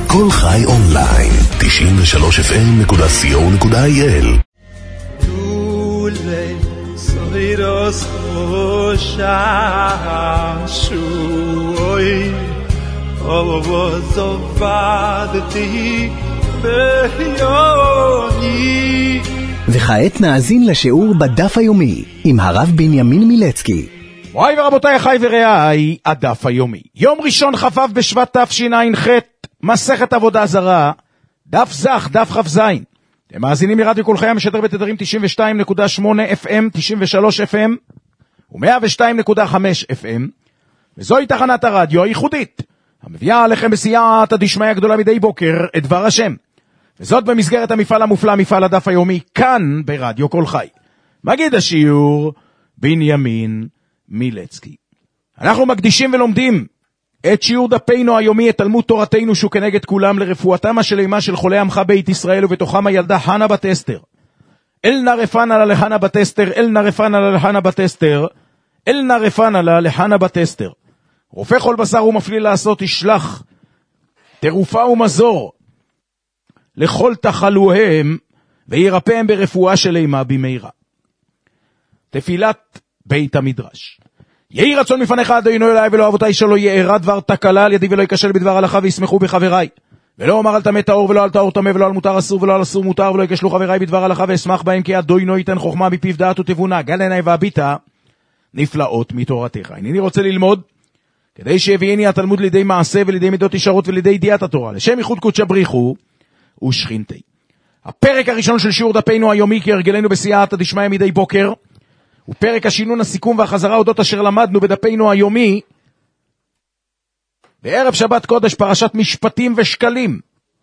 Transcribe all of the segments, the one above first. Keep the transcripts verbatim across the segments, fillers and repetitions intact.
כל חי אונליין, תשעים ושלוש אף אם נקודה סי או נקודה איי אל. דולי סוירוס חושה שוי אובו זובדתי ביוני. וכעת נאזין לשיעור בדף היומי עם הרב בנימין מילצקי. מוריי ורבותיי, אחי ורעיי, הדף היומי. יום ראשון כ"ו בשבט תשע"ח, מסכת עבודה זרה, דף זך, דף כ"ז. אתם מאזינים לרדיו כל חי המשדר בתדרים תשעים ושתיים נקודה שמונה אף אם, תשעים ושלוש אף אם ו-מאה ושתיים נקודה חמש אף אם, וזוהי תחנת הרדיו הייחודית, המביאה עליכם בסייעתא דשמיא הגדולה מדי בוקר את דבר השם. וזאת במסגרת המפעל המופלא, מפעל הדף היומי, כאן ברדיו כל חי. מגיד השיעור, בנימין מילצקי. אנחנו מקדישים ולומדים את שיעור דפינו היומי, את תלמוד תורתנו שהוא כנגד כולם, לרפואתם השלמה של חולי עמך בית ישראל, ובתוכם הילדה חנה בת אסתר. אל נרפן עלה לחנה בת אסתר, אל נרפן עלה לחנה בת אסתר, אל נרפן עלה לחנה בת אסתר. רופא כל בשר ומפליל לעשות, ישלח תרופה ומזור לכל תחלוהם, וירפאם ברפואה שלמה במהרה. תפילת בית המדרש. יהי רצון מפניך אדוני אליי ולא אבותיי, שלא יארע דבר תקלה על ידי ולא ייכשל בדבר הלכה, וישמחו בחבריי. ולא אומר על טמא טהור ולא על טהור טמא, ולא על מותר אסור ולא על אסור מותר, ולא ייכשלו חבריי בדבר הלכה, ואשמח בהם, כי אדוני ייתן חוכמה מפיו דעת ותבונה, גל עיניי והביטה נפלאות מתורתך. אני רוצה ללמוד כדי שיביאני התלמוד לידי מעשה ולידי מידות ישרות ולידי ידיעת התורה, לשם ייחוד קודשא בריחו ושכינתי. הפרק הראשון של שיעור דפינו היומי, כהרגלנו בסייעתא דשמיא מדי בוקר, הוא פרק השינון, הסיכום והחזרה אודות אשר למדנו בדפינו היומי בערב שבת קודש, פרשת משפטים ושקלים.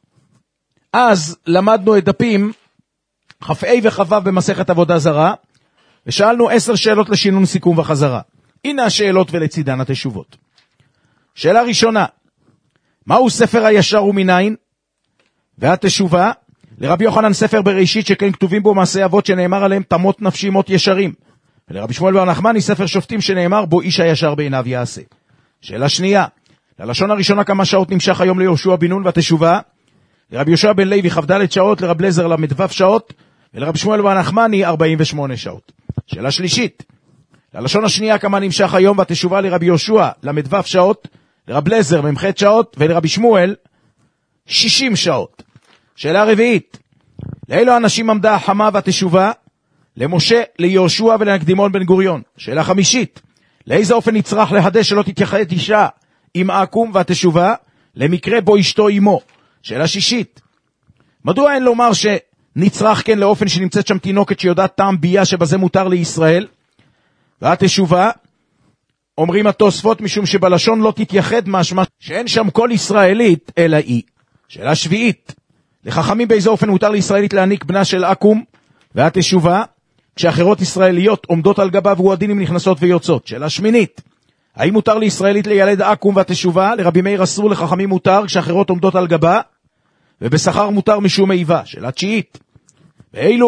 אז למדנו את דפים כ"ה וכ"ו במסכת עבודה זרה, ושאלנו עשר שאלות לשינון, סיכום וחזרה. הנה השאלות ולצידן התשובות. שאלה ראשונה, מהו ספר הישר ומנין? והתשובה, לרבי יוחנן ספר בראשית, שכן כתובים בו מעשי אבות שנאמר עליהם תמות נפשי מות ישרים. ולרבי שמואל בר נחמני ספר שופטים שנאמר בו איש הישר בעיניו יעשה. שאלה שנייה, ללשון הראשונה כמה שעות נמשך היום ליהושע בן נון? והתשובה, לרבי יהושע בן לוי כ"ד שעות, לרבי אליעזר למדו"ב שעות, ולרבי שמואל בר נחמני ארבעים ושמונה שעות. שאלה שלישית, ללשון השנייה כמה נמשך היום? והתשובה, לרבי יהושע למדו"ב שעות, לרבי אליעזר ממח שעות, ולרבי שמואל שישים שעות. שאלה רביעית, לאילו אנשים עמדה החמה? והתשובה, למשה, ליהושע ולנקדימון בן גוריון. שאלה חמישית, לאיזה אופן נצרך להדש שלא תתייחד אישה עם עקום? והתשובה, למקרה בו אשתו עמו. שאלה שישית, מדוע אין לומר שנצרך כן לאופן שנמצאת שם תינוקת שיודעת טעם ביה שבזה מותר לישראל? והתשובה, אומרים התוספות, משום שבלשון לא תתייחד משמע שאין שם כל ישראלית אלא היא. שאלה שביעית, לחכמים באיזה אופן מותר לישראלית להעניק בנה של עקום? והתשובה, כשאחרות ישראליות עומדות על גבה והועדינים נכנסות ויוצאות. שאלה שמינית, האם מותר לישראלית לילד עקום? והתשובה, לרבי מאיר אסור, לחכמים מותר כשאחרות עומדות על גבה, ובשכר מותר משום איבה. שאלה תשיעית, ואילו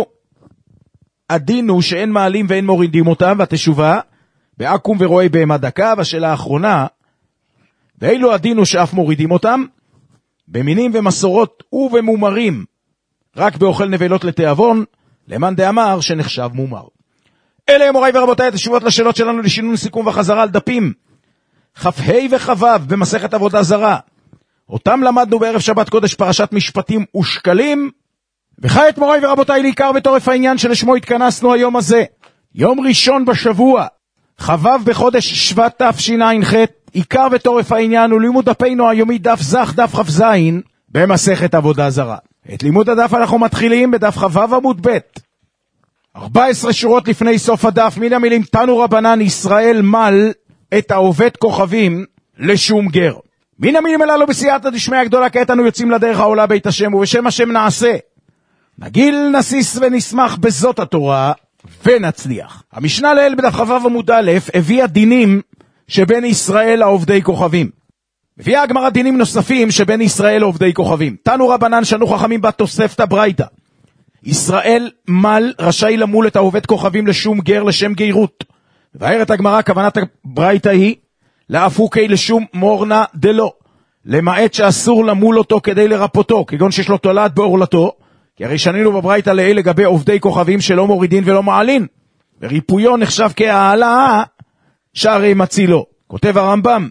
הדין הוא שאין מעלים ואין מורידים אותם? והתשובה, בעקום ורואי בהמה דקה. והשאלה האחרונה, ואילו הדין הוא שאף מורידים אותם? במינים ומסורות ובמומרים, רק באוכל נבלות לתיאבון, למאן דאמר שנחשב מומר. אלה הם מוריי ורבותיי התשובות לשאלות שלנו לשינון, סיכום וחזרה על דפים כ"ה וכ"ו במסכת עבודה זרה. אותם למדנו בערב שבת קודש, פרשת משפטים ושקלים. וכעת מוריי ורבותיי, לעיקר וטורף העניין שלשמו התכנסנו היום הזה, יום ראשון בשבוע, כ"ו בחודש שבט תשע"ח. עיקר וטורף העניין הוא לימוד דפינו היומי, דף זך, דף כ"ז במסכת עבודה זרה. את לימוד הדף אנחנו מתחילים בדף כ"ו עמוד ב', ארבע עשרה שורות לפני סוף הדף, מן המילים תנו רבנן, ישראל מל את העובד כוכבים לשום גר. מן המילים הללו בסייעתא דשמיא הגדולה, כעת אנו יוצאים לדרך העולה בית השם, ובשם השם נעשה, נגיל נסיס ונשמח בזאת התורה ונצליח. המשנה לאל בדף כ"ו עמוד א' הביאה דינים שבין ישראל לעובדי כוכבים. מביאה הגמרא דינים נוספים שבין ישראל לעובדי כוכבים. תנו רבנן, שנו חכמים בתוספתא ברייתא, ישראל מל רשאי למול את העובד כוכבים לשום גר לשם גיירות. ובארת הגמרא, כוונת הברייתא היא לאפוקי לשום מורנה דלו, למעט שאסור למול אותו כדי לרפותו, כגון שיש לו תולעת בעורלתו, כי הרי שנינו בברייתא לעיל לגבי עובדי כוכבים שלא מורידין ולא מעלין, וריפויו נחשב כהעלאה שהרי מצילו. כותב הרמב"ם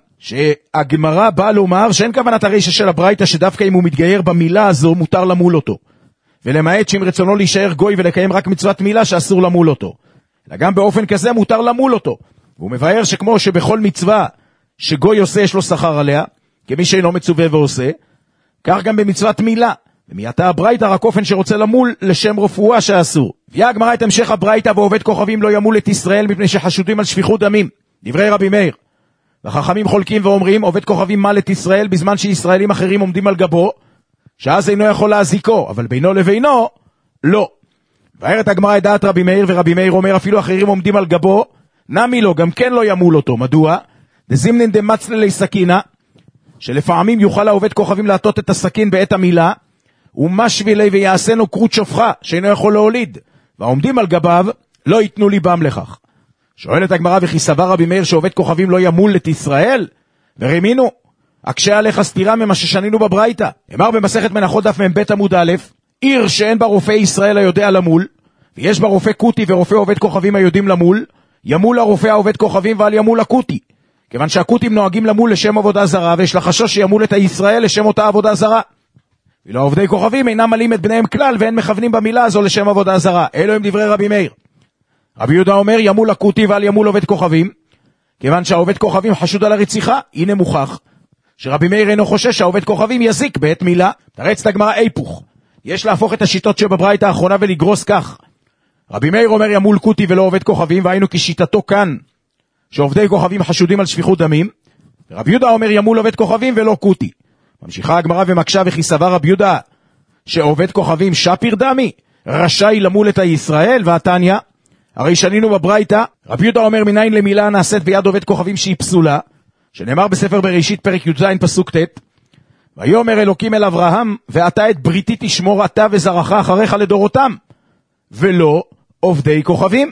שהגמרא באה לומר שאין כוונת הרישא של הברייתא שדווקא אם הוא מתגייר במילה הזו מותר למול אותו, ולמעט שאם רצונו להישאר גוי ולקיים רק מצוות מילה שאסור למול אותו, אלא גם באופן כזה מותר למול אותו. והוא מבאר שכמו שבכל מצווה שגוי עושה יש לו שכר עליה, כמי שאינו מצווה ועושה, כך גם במצוות מילה. ומייתה הברייתא רק אופן שרוצה למול לשם רפואה שאסור. הביאה הגמרא את המשך הברייתא ועובד כוכבים לא ימול את ישראל מפני שחשודים על שפיכות דמים. דברי רבי מאיר. והחכמים חולקים ואומרים עובד כוכבים מל את ישראל בזמן שישראלים אחרים עומדים על גבו, שאז אינו יכול להזיקו, אבל בינו לבינו לא. והערת הגמרא את דעת רבי מאיר, ורבי מאיר אומר אפילו אחרים עומדים על גבו, נמי לו, גם כן לא ימול אותו. מדוע? דזימנין דמצללי סכינה, שלפעמים יוכל העובד כוכבים להטות את הסכין בעת המילה, ומשבי לי ויעשנו קרות שופחה, שאינו יכול להוליד, והעומדים על גביו לא ייתנו ליבם לכך. שואלת הגמרא, וכי סבר רבי מאיר שעובד כוכבים לא ימול את ישראל? ורמינו, הקשה עליך סתירה ממה ששנינו בברייתא. אמר במסכת מנחות דף מ"ב עמוד א', עיר שאין בה רופא ישראל היודע למול, ויש בה רופא קוטי ורופא עובד כוכבים היודעים למול, ימול הרופא העובד כוכבים ועל ימול הקוטי. כיוון שהקוטים נוהגים למול לשם עבודה זרה, ויש לה חשש שימול את הישראל לשם אותה עבודה זרה. ואילו עובדי כוכבים אינם מלים את בניהם כלל, ואין מכוונים במילה הזו לשם עבודה זרה. אלו הם דברי רבי מאיר. רבי יהודה אומר ימול הקוטי ועל ימול עובד כוכבים, כיוון שהעובד כוכבים חשוד על הרציחה. הנה מוכח שרבי מאיר אינו חושש שהעובד כוכבים יזיק בעת מילה. תרץ את הגמרא היפוך, יש להפוך את השיטות שבברייתא האחרונה ולגרוס כך. רבי מאיר אומר ימול קוטי ולא עובד כוכבים, והיינו כשיטתו כאן שעובדי כוכבים חשודים על שפיכות דמים. רבי יהודה אומר ימול עובד כוכבים ולא קוטי. ממשיכה הגמרא ומקשה, וכי סבר רבי יהודה שעובד כוכבים שפיר דמי רשאי למול את הישראל? והתניא, הרי שנינו בברייתא, רבי יהודה אומר מניין למילה נעשית ביד עובד כוכבים שהיא פסולה, שנאמר בספר בראשית פרק י"ז פסוק ט', ויאמר אלוקים אל אברהם, ואתה את בריתי תשמור אתה וזרעך אחריך לדורותם, ולא עובדי כוכבים.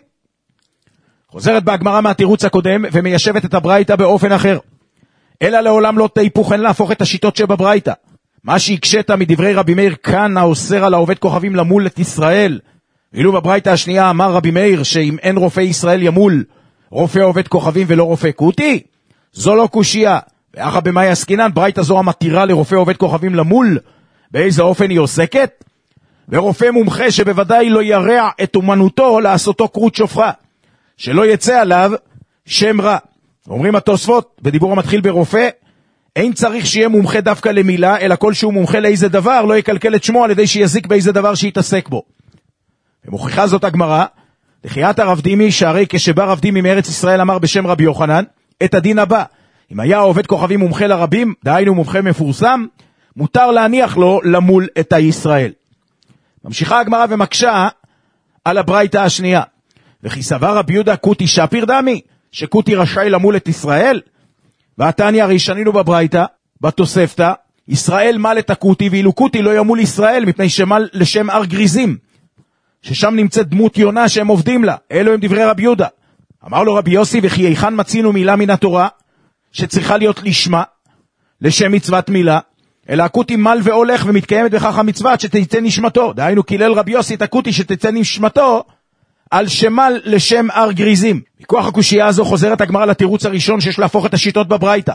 חוזרת בהגמרא מהתירוץ הקודם ומיישבת את הברייתא באופן אחר. אלא לעולם לא תהיפוך, אין להפוך את השיטות שבברייתא. מה שהקשת מדברי רבי מאיר כאן האוסר על העובד כוכבים למול את ישראל, ואילו בברייתא השנייה אמר רבי מאיר שאם אין רופא ישראל ימול רופא עובד כוכבים ולא רופא קוטי, זו לא קושייה. ואחר במאי עסקינן, ברייתא זו המתירה לרופא עובד כוכבים למול, באיזה אופן היא עוסקת? ורופא מומחה שבוודאי לא ירע את אומנותו לעשותו קרות שופחה, שלא יצא עליו שם רע. אומרים התוספות בדיבור המתחיל ברופא, אין צריך שיהיה מומחה דווקא למילה, אלא כל שהוא מומחה לאיזה דבר לא יקלקל את שמו על ידי שיזיק באיזה דבר שיתעסק בו. ומוכיחה זאת הגמרא, לחיית הרב דימי, שהרי כשבא רב דימי מארץ ישראל אמר בשם רבי יוחנן את הדין הבא, אם היה עובד כוכבים מומחה לרבים, דהיינו מומחה מפורסם, מותר להניח לו למול את הישראל. ממשיכה הגמרא ומקשה על הברייתא השנייה, וכי סבר רבי יהודה קוטי שפיר דמי, שקוטי רשאי למול את ישראל? והתניא, הרי שנינו בברייתא בתוספתא, ישראל מל את הקוטי, ואילו קוטי לא ימול ישראל מפני שמל לשם הר גריזים, ששם נמצאת דמות יונה שהם עובדים לה. אלו הם דברי רבי יהודה. אמר לו רבי יוסי, וכי היכן מצינו מילה מן התורה שצריכה להיות לשמה לשם מצוות מילה, אלא הקוטי מל והולך ומתקיימת בכך המצוות שתצא נשמתו. דהיינו קילל רבי יוסי את הקוטי שתצא נשמתו על שמל לשם הר גריזים. מכוח הקושייה הזו חוזרת הגמרא לתירוץ הראשון שיש להפוך את השיטות בברייתא.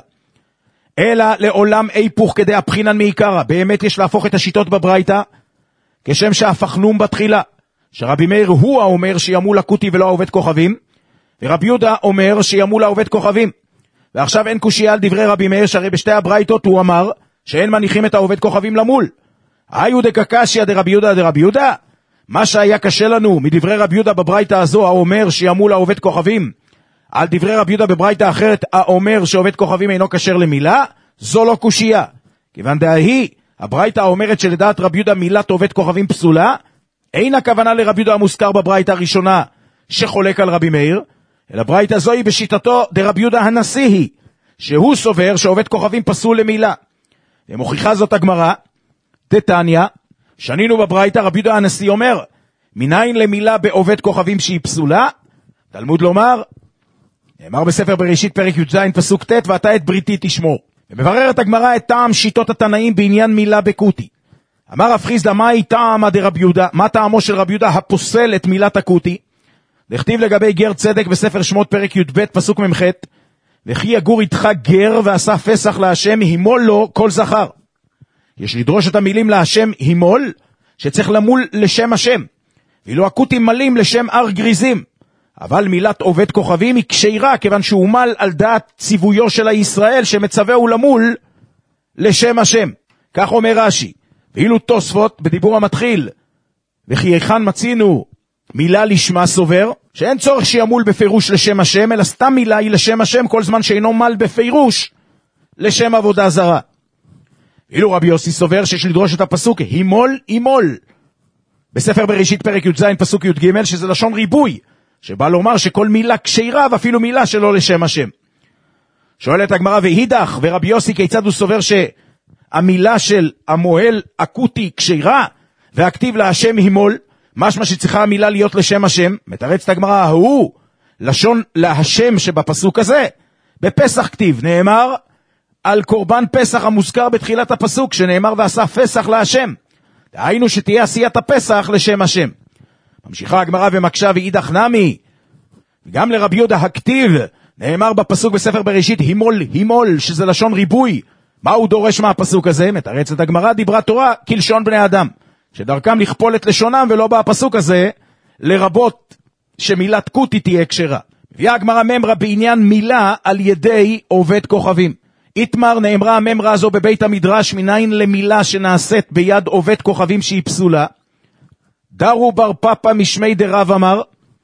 אלא לעולם היפוך כדי הבחינן מעיקרא, באמת יש להפוך את השיטות בברייתא כשם שהפכנום בתחילה, שרבי מאיר הוא האומר שימול הקוטי ולא העובד כוכבים, ורבי יהודה אומר שימול העובד כוכבים. ועכשיו אין קושייה על דברי רבי מאיר, שהרי בשתי הברייתות הוא אמר שאין מניחים את העובד כוכבים למול. היו דקקשיא דרבי יהודה דרבי יהודה, מה שהיה קשה לנו מדברי רבי יהודה בברייתא הזו האומר שימול העובד כוכבים, על דברי רבי יהודה בברייתא אחרת האומר שעובד כוכבים אינו כשר למילה, זו לא קושייה. כיוון דהי הברייתא האומרת שלדעת רבי יהודה מילת עובד כוכבים פסולה, אין הכוונה לרבי יהודה המוזכר בברייתא הראשונה שחולק על רבי מאיר, אלא ברייתא זוהי בשיטתו דרבי יהודה הנשיא, שהוא סובר שעובד כוכבים פסול למילה. ומוכיחה זאת הגמרא, דתניא, שנינו בברייתא, רבי יהודה הנשיא אומר, מניין למילה בעובד כוכבים שהיא פסולה? תלמוד לומר, נאמר בספר בראשית פרק י"ז פסוק ט', ואתה את בריתי תשמור. ומבררת הגמרא את טעם שיטות התנאים בעניין מילה בקוטי. אמר רב חיסדא, מהי טעמא דרבי יהודה? מה טעמו של רבי יהודה הפוסל את מילת הקוטי? דכתיב לגבי גר צדק בספר שמות פרק י"ב פסוק ממ"ח, וכי יגור איתך גר ועשה פסח להשם, הימול לו כל זכר. יש לדרוש את המילים להשם הימול, שצריך למול לשם השם, ואילו הקוטים מלים לשם אר גריזים. אבל מילת עובד כוכבים היא קשירה, כיוון שהוא מל על דעת ציוויו של הישראל, שמצווהו למול לשם השם. כך אומר רש"י. ואילו תוספות בדיבור המתחיל, וכי היכן מצינו מילה לשמה, סובר שאין צורך שימול בפירוש לשם השם, אלא סתם מילה היא לשם השם כל זמן שאינו מל בפירוש לשם עבודה זרה. ואילו רבי יוסי סובר שיש לדרוש את הפסוק הימול הימול בספר בראשית פרק י"ז פסוק י"ג, שזה לשון ריבוי, שבא לומר שכל מילה קשירה ואפילו מילה שלא לשם השם. שואלת הגמרא, והידך ורבי יוסי כיצד הוא סובר שהמילה של המוהל אקוטי קשירה והכתיב להשם הימול, משמע שצריכה המילה להיות לשם השם? מתרצת הגמרא, הוא לשון להשם שבפסוק הזה בפסח כתיב, נאמר על קורבן פסח המוזכר בתחילת הפסוק, שנאמר ועשה פסח להשם, דהיינו שתהיה עשיית הפסח לשם השם. ממשיכה הגמרא ומקשה, ואידך נמי, גם לרבי יהודה הכתיב, נאמר בפסוק בספר בראשית הימול הימול, שזה לשון ריבוי. מה הוא דורש מהפסוק הזה? מתרצת הגמרא, דיברה תורה כלשון בני אדם, שדרכם לכפול את לשונם, ולא בפסוק הזה לרבות שמילת קוטי תהיה קשרה. הביאה הגמרא ממרה בעניין מילה על ידי עובד כוכבים. איתמר, נאמרה הממרה הזו בבית המדרש, מניין למילה שנעשית ביד עובד כוכבים שהיא פסולה? דרו בר פפא משמי דרב אמר,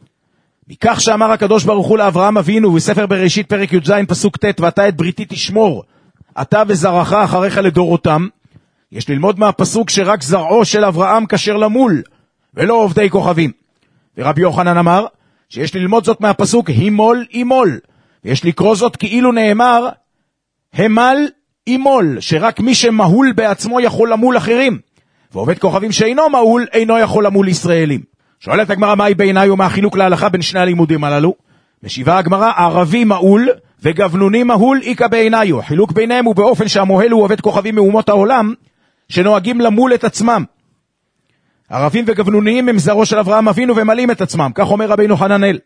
מכך שאמר הקדוש ברוך הוא לאברהם אבינו בספר בראשית פרק י"ז פסוק ט', ואתה את בריתי תשמור אתה וזרעך אחריך לדורותם. יש ללמוד מהפסוק שרק זרעו של אברהם כשר למול ולא עובדי כוכבים. ורבי יוחנן אמר שיש ללמוד זאת מהפסוק הימול הימול, ויש לקרוא זאת כאילו נאמר המל הימול, שרק מי שמהול בעצמו יכול למול אחרים, ועובד כוכבים שאינו מהול אינו יכול למול ישראלים. שואלת הגמרא, מהי בעיניי ומה החילוק להלכה בין שני הלימודים הללו? משיבה הגמרא, ערבי מהול וגבנוני מהול איקה בעיניי. חילוק ביניהם הוא באופן שהמוהל הוא עובד כוכבים מאומות העולם שנוהגים למול את עצמם. ערבים וגבנוניים הם זרעו של אברהם אבינו ומלים את עצמם, כך אומר רבינו חננאל.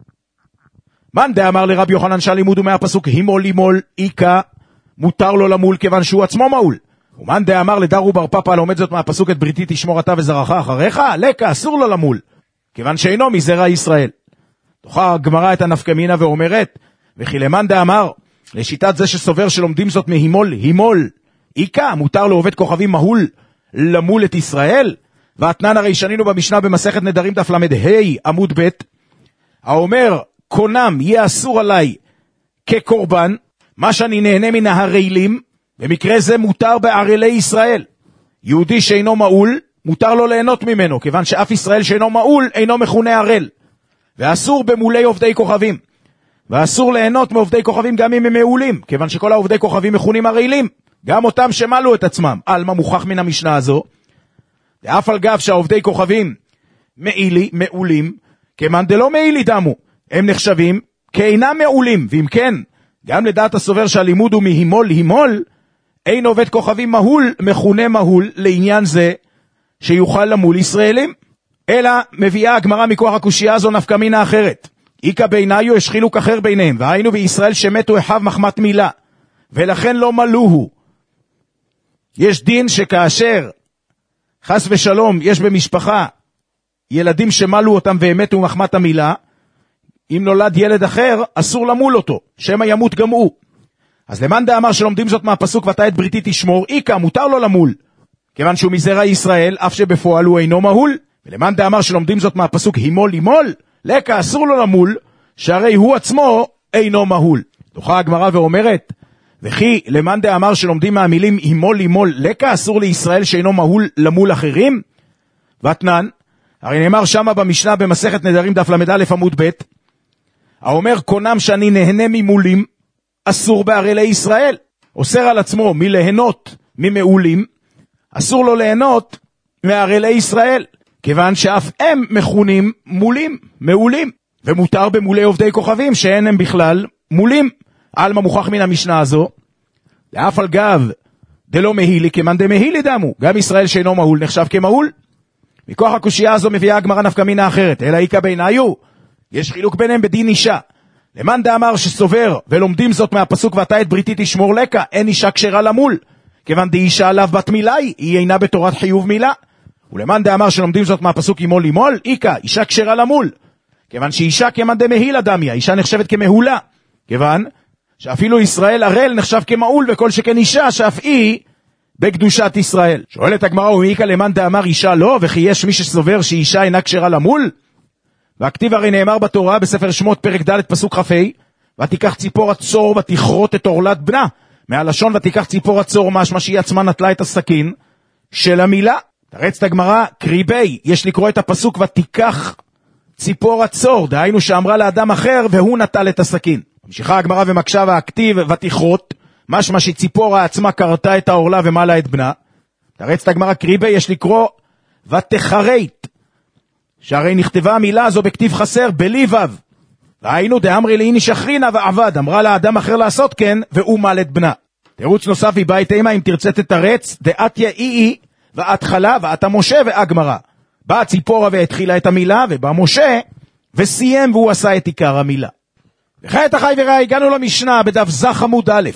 מאן דאמר לרבי יוחנן שהלימוד הוא מהפסוק הימול הימול איקה, מותר לו למול כיוון שהוא עצמו מהול. ומאן דאמר לדרו בר פפא לומד זאת מהפסוק את בריתי תשמור אתה וזרעך אחריך, לקה אסור לו למול כיוון שאינו מזרע ישראל. דוחה הגמרא את הנפקא מינה ואומרת, וכי למאן דאמר לשיטת זה שסובר שלומדים זאת מהימול הימול איקה, מותר לו עובד כוכבים מהול למול את ישראל? ואתנן הרי שנינו במשנה במסכת נדרים דף למד ה' עמוד ב', האומר קונם יהיה אסור עליי כקורבן מה שאני נהנה מן הרעילים, במקרה זה מותר בערלי ישראל. יהודי שאינו מעול מותר לו ליהנות ממנו, כיוון שאף ישראל שאינו מעול אינו מכונה ערל. ואסור במולי עובדי כוכבים, ואסור ליהנות מעובדי כוכבים גם אם הם מעולים, כיוון שכל העובדי כוכבים מכונים הרעילים, גם אותם שמלו את עצמם. על מה מוכח מן המשנה הזו? ואף על גב שהעובדי כוכבים מעילי, מעולים, כמאן דלא מעילי דמו, הם נחשבים כאינם מעולים. ואם כן, גם לדעת הסובר שהלימוד הוא מהימול הימול, אין עובד כוכבים מהול מכונה מהול לעניין זה שיוכל למול ישראלים. אלא מביאה הגמרא מכוח הקושייה הזו נפקא מינה אחרת. איקה בעיניו יש חילוק אחר ביניהם, והיינו בישראל שמתו אחיו מחמת מילה ולכן לא מלוהו. יש דין שכאשר חס ושלום יש במשפחה ילדים שמלו אותם והם מתו מחמת המילה, אם נולד ילד אחר אסור למול אותו, שמא ימות גם הוא. אז למאן דאמר שלומדים זאת מהפסוק ואתה את בריתי תשמור, איקה מותר לו למול כיוון שהוא מזרע ישראל אף שבפועל הוא אינו מהול. ולמאן דאמר שלומדים זאת מהפסוק הימול הימול, לקה אסור לו למול שהרי הוא עצמו אינו מהול. דוחה הגמרא ואומרת, וכי למאן דאמר שלומדים מהמילים הימול הימול, לקה אסור לישראל שאינו מהול למול אחרים? ואתנן, הרי נאמר שמה במשנה במסכת נדרים דף למד א' עמוד ב', האומר קונם שאני נהנה ממולים אסור בערלי ישראל, אוסר על עצמו מליהנות ממעולים, אסור לו ליהנות מערלי ישראל, כיוון שאף הם מכונים מולים, מעולים, ומותר במולי עובדי כוכבים שאין הם בכלל מולים. על מה מוכח מן המשנה הזו? לאף על גב דלא מהילי כמאן דמהילי דמו, גם ישראל שאינו מהול נחשב כמהול. מכוח הקושייה הזו מביאה הגמרא נפקא מינה אחרת, אלא איקא בעיניו, יש חילוק ביניהם בדין אישה. למאן דאמר שסובר ולומדים זאת מהפסוק ואתה את בריתי תשמור לקה, אין אישה כשרה למול, כיוון דאישה עליו בת מילאי, היא אינה בתורת חיוב מילה. ולמאן דאמר שלומדים זאת מהפסוק ימול לימול, איקא אישה כשרה למול, כיוון שאישה כמאן דמהילה דמיה, אישה נחשבת כמהולה, כיוון שאפילו ישראל ערל נחשב כמהול, וכל שכן אישה שאף היא בקדושת ישראל. שואלת הגמרא, ומאיקא למאן דאמר אישה לא, וכי יש מי שסובר שאישה אינה כשרה למול? והכתיב הרי נאמר בתורה בספר שמות פרק ד' פסוק כ"ה, ותיקח ציפור הצור ותכרות את עורלת בנה, מהלשון ותיקח ציפור הצור משמע שהיא עצמה נטלה את הסכין של המילה. תרצת הגמרא, קריבי, יש לקרוא את הפסוק ותיקח ציפור הצור, דהיינו שאמרה לאדם אחר והוא נטל את הסכין. ממשיכה הגמרא ומקשה והכתיב ותכרות, משמע שציפורה עצמה קרתה את העורלה ומעלה את בנה. תרצת הגמרא, קריבי, יש לקרוא ותחרית, שהרי נכתבה המילה הזו בכתיב חסר בלי וו, ראינו דאמרי לאיני שחרינה ועבד, אמרה לאדם אחר לעשות כן והוא מעל את בנה. תירוץ נוסף מבית אימה, אם תרצה תתרץ, דעת יאי והתחלה ואת המשה והגמרא. באה ציפורה והתחילה את המילה, ובא משה וסיים והוא עשה את עיקר המילה. וכעת אחי ורעי, הגענו למשנה בדף זך עמוד א'.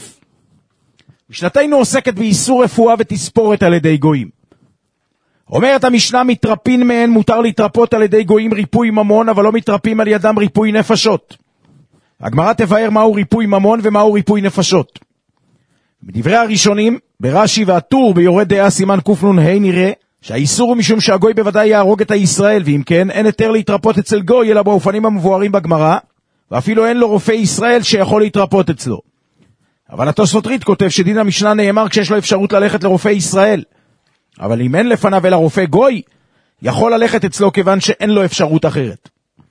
משנתנו עוסקת באיסור רפואה ותספורת על ידי גויים. אומרת המשנה, מתרפין מהן מותר להתרפות על ידי גויים ריפוי ממון, אבל לא מתרפים על ידם ריפוי נפשות. הגמרא תבאר מהו ריפוי ממון ומהו ריפוי נפשות. בדברי הראשונים, ברש"י והטור ביורד דעה סימן קנ"ה נראה שהאיסור הוא משום שהגוי בוודאי יהרוג את הישראל, ואם כן אין היתר להתרפות אצל גוי אלא באופנים המבוארים בגמרא, ואפילו אין לו רופא ישראל שיכול להתרפות אצלו. אבל התוספות כותב שדין המשנה נאמר כשיש לו אפשרות ללכת לרופא ישראל, אבל אם אין לפניו אלא רופא גוי, יכול ללכת אצלו כיוון שאין לו אפשרות אחרת.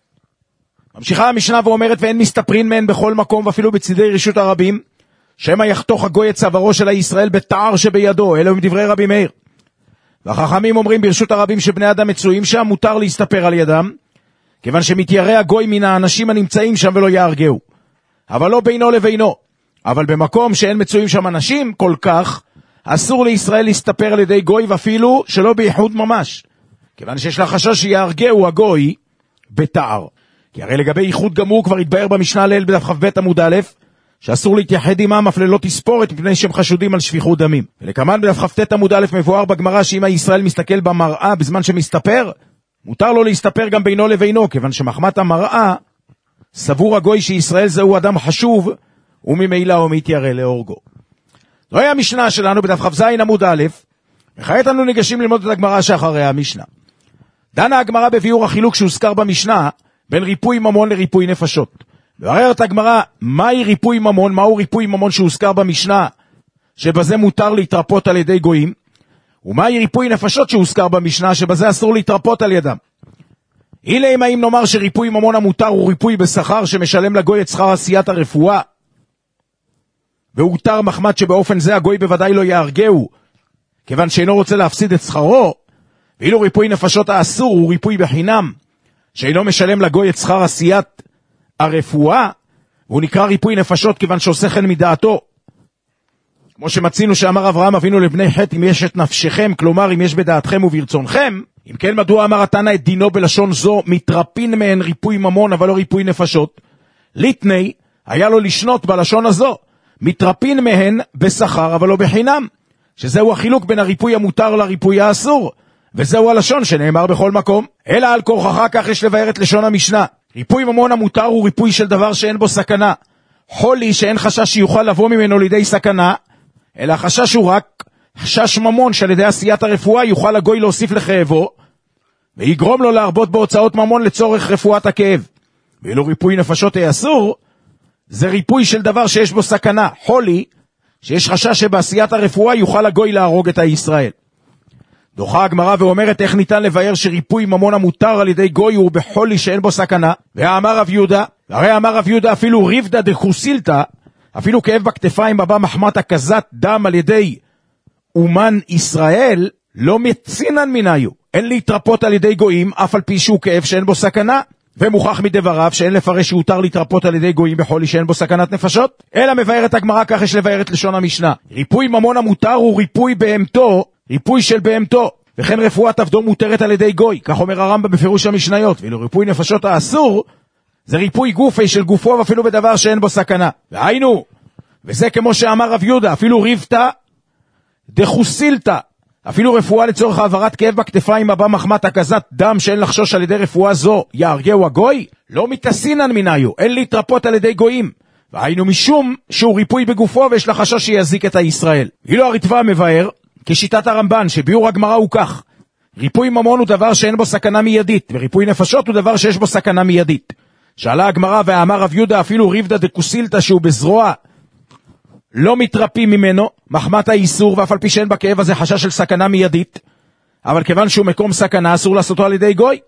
ממשיכה המשנה ואומרת, ואין מסתפרין מהן בכל מקום ואפילו בצדי רשות הרבים, שמא יחתוך הגוי את צווארו של הישראל בתער שבידו, אלו הם דברי רבי מאיר. והחכמים אומרים ברשות הרבים שבני אדם מצויים שם, מותר להסתפר על ידם, כיוון שמתיירא הגוי מן האנשים הנמצאים שם ולא יהרגהו. אבל לא בינו לבינו. אבל במקום שאין מצויים שם אנשים כל כך, אסור לישראל להסתפר על ידי גוי, ואפילו שלא בייחוד ממש, כיוון שיש לה חשש שיהרגהו הגוי בתער. כי הרי לגבי ייחוד גמור כבר התבאר במשנה ליל בדף כ"ב עמוד א', שאסור להתייחד עמם אף ללא תספורת מפני שהם חשודים על שפיכות דמים. ולכמן בדף כ"ט עמוד א' מבואר בגמרא שאם הישראל מסתכל במראה בזמן שמסתפר, מותר לו להסתפר גם בינו לבינו, כיוון שמחמת המראה סבור הגוי שישראל זהו אדם חשוב, וממילא הוא מתיירא להורגו. זוהי המשנה שלנו בדף כ"ז עמוד א', וכעת אנו ניגשים ללמוד את הגמרא שאחרי המשנה. דנה הגמרא בביאור החילוק שהוזכר במשנה בין ריפוי ממון לריפוי נפשות. ועררת הגמרא, מהי ריפוי ממון, מהו ריפוי ממון שהוזכר במשנה, שבזה מותר להתרפות על ידי גויים, ומהי ריפוי נפשות שהוזכר במשנה, שבזה אסור להתרפות על ידם. אילא אם נאמר שריפוי ממון המותר הוא ריפוי בשכר שמשלם לגוי את שכר עשיית הרפואה, והותר מחמת שבאופן זה הגוי בוודאי לא יהרגהו, כיוון שאינו רוצה להפסיד את שכרו, ואילו ריפוי נפשות האסור הוא ריפוי בחינם, שאינו משלם לגוי את שכר עשיית הרפואה, והוא נקרא ריפוי נפשות כיוון שעושה כן מדעתו. כמו שמצינו שאמר אברהם אבינו לבני חטא, אם יש את נפשכם, כלומר אם יש בדעתכם וברצונכם, אם כן מדוע אמר התנא את דינו בלשון זו, מתרפין מהן ריפוי ממון אבל לא ריפוי נפשות? ליטני, היה לו לשנות בלשון הזו, מתרפין מהן בשכר אבל לא בחינם, שזהו החילוק בין הריפוי המותר לריפוי האסור, וזהו הלשון שנאמר בכל מקום. אלא על כורחך כך יש לבאר את לשון המשנה. ריפוי ממון המותר הוא ריפוי של דבר שאין בו סכנה, חולי שאין חשש שיוכל לבוא ממנו לידי סכנה, אלא החשש הוא רק חשש ממון שעל ידי עשיית הרפואה יוכל הגוי להוסיף לכאבו, ויגרום לו להרבות בהוצאות ממון לצורך רפואת הכאב. ואילו ריפוי נפשות האסור, זה ריפוי של דבר שיש בו סכנה, חולי, שיש חשש שבעשיית הרפואה יוכל הגוי להרוג את הישראל. דוחה הגמרא ואומרת איך ניתן לבאר שריפוי ממון המותר על ידי גוי הוא בחולי שאין בו סכנה. ואמר רב יהודה, והרי אמר רב יהודה אפילו ריבדה דחוסילתא, אפילו כאב בכתפיים בבא מחמת הקזת דם על ידי אומן ישראל, לא מצינן מניו, אין להתרפות על ידי גויים אף על פי שהוא כאב שאין בו סכנה, ומוכח מדבריו שאין לפרש שהותר להתרפות על ידי גויים בחולי שאין בו סכנת נפשות, אלא מבאר את הגמרא, כך יש לבאר את לשון המשנה. ריפוי ממון המותר הוא ריפוי בהמתו, ריפוי של בהמתו, וכן רפואת עבדו מותרת על ידי גוי, כך אומר הרמב"ם בפירוש המשניות, ואילו ריפוי נפשות האסור, זה ריפוי גופי של גופו ואפילו בדבר שאין בו סכנה. והיינו, וזה כמו שאמר רב יהודה, אפילו ריבתא דחוסילתא, אפילו רפואה לצורך העברת כאב בכתפיים הבא מחמת הקזת דם שאין לחשוש על ידי רפואה זו, יהרגהו הגוי, לא מתעסינן מנהיו, אין להתרפות על ידי גויים. והיינו משום שהוא ריפוי בגופו ויש לחשוש שיזיק את הישראל. אילו הרטב"א מבאר, כשיטת הרמב"ן, שביאור הגמרא הוא כך, ריפוי ממון הוא דבר שאין בו סכנה מיידית, וריפוי נפשות הוא דבר שיש בו סכנה מיידית. שאלה הגמרא ואמר רב יהודה, אפילו ריבתא דקוסילתא שהוא בזרוע, לא מתרפים ממנו, מחמת האיסור, ואף על פי שאין בכאב הזה חשש של סכנה מיידית, אבל כיוון שהוא מקום סכנה, אסור לעשותו על ידי גוי.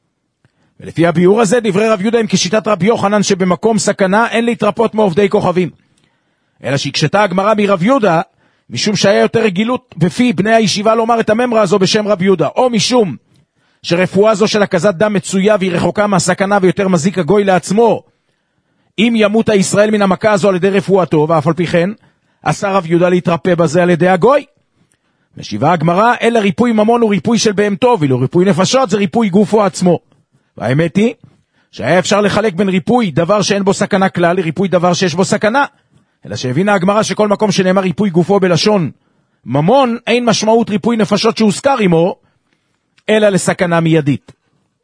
ולפי הביאור הזה, דברי רב יהודה הם כשיטת רבי יוחנן, שבמקום סכנה אין להתרפות מעובדי כוכבים. אלא שהקשתה הגמרא מרב יהודה, משום שהיה יותר רגילות בפי בני הישיבה לומר את הממרה הזו בשם רב יהודה, או משום שרפואה זו של הקזת דם מצויה והיא רחוקה מהסכנה ויותר מזיק הגוי לעצמו, אם ימות הישראל מן המכה הזו על ידי רפואתו, ואף על פי כן, עשה רב יהודה להתרפא בזה על ידי הגוי. משיבה הגמרא, אלא ריפוי ממון הוא ריפוי של בהמתו, ואילו ריפוי נפשות זה ריפוי גופו עצמו. והאמת היא, שהיה אפשר לחלק בין ריפוי דבר שאין בו סכנה כלל, לריפוי דבר שיש בו סכנה. אלא שהבינה הגמרא שכל מקום שנאמר ריפוי גופו בלשון ממון, אין משמעות ריפוי נפשות שהוזכר עמו, אלא לסכנה מיידית.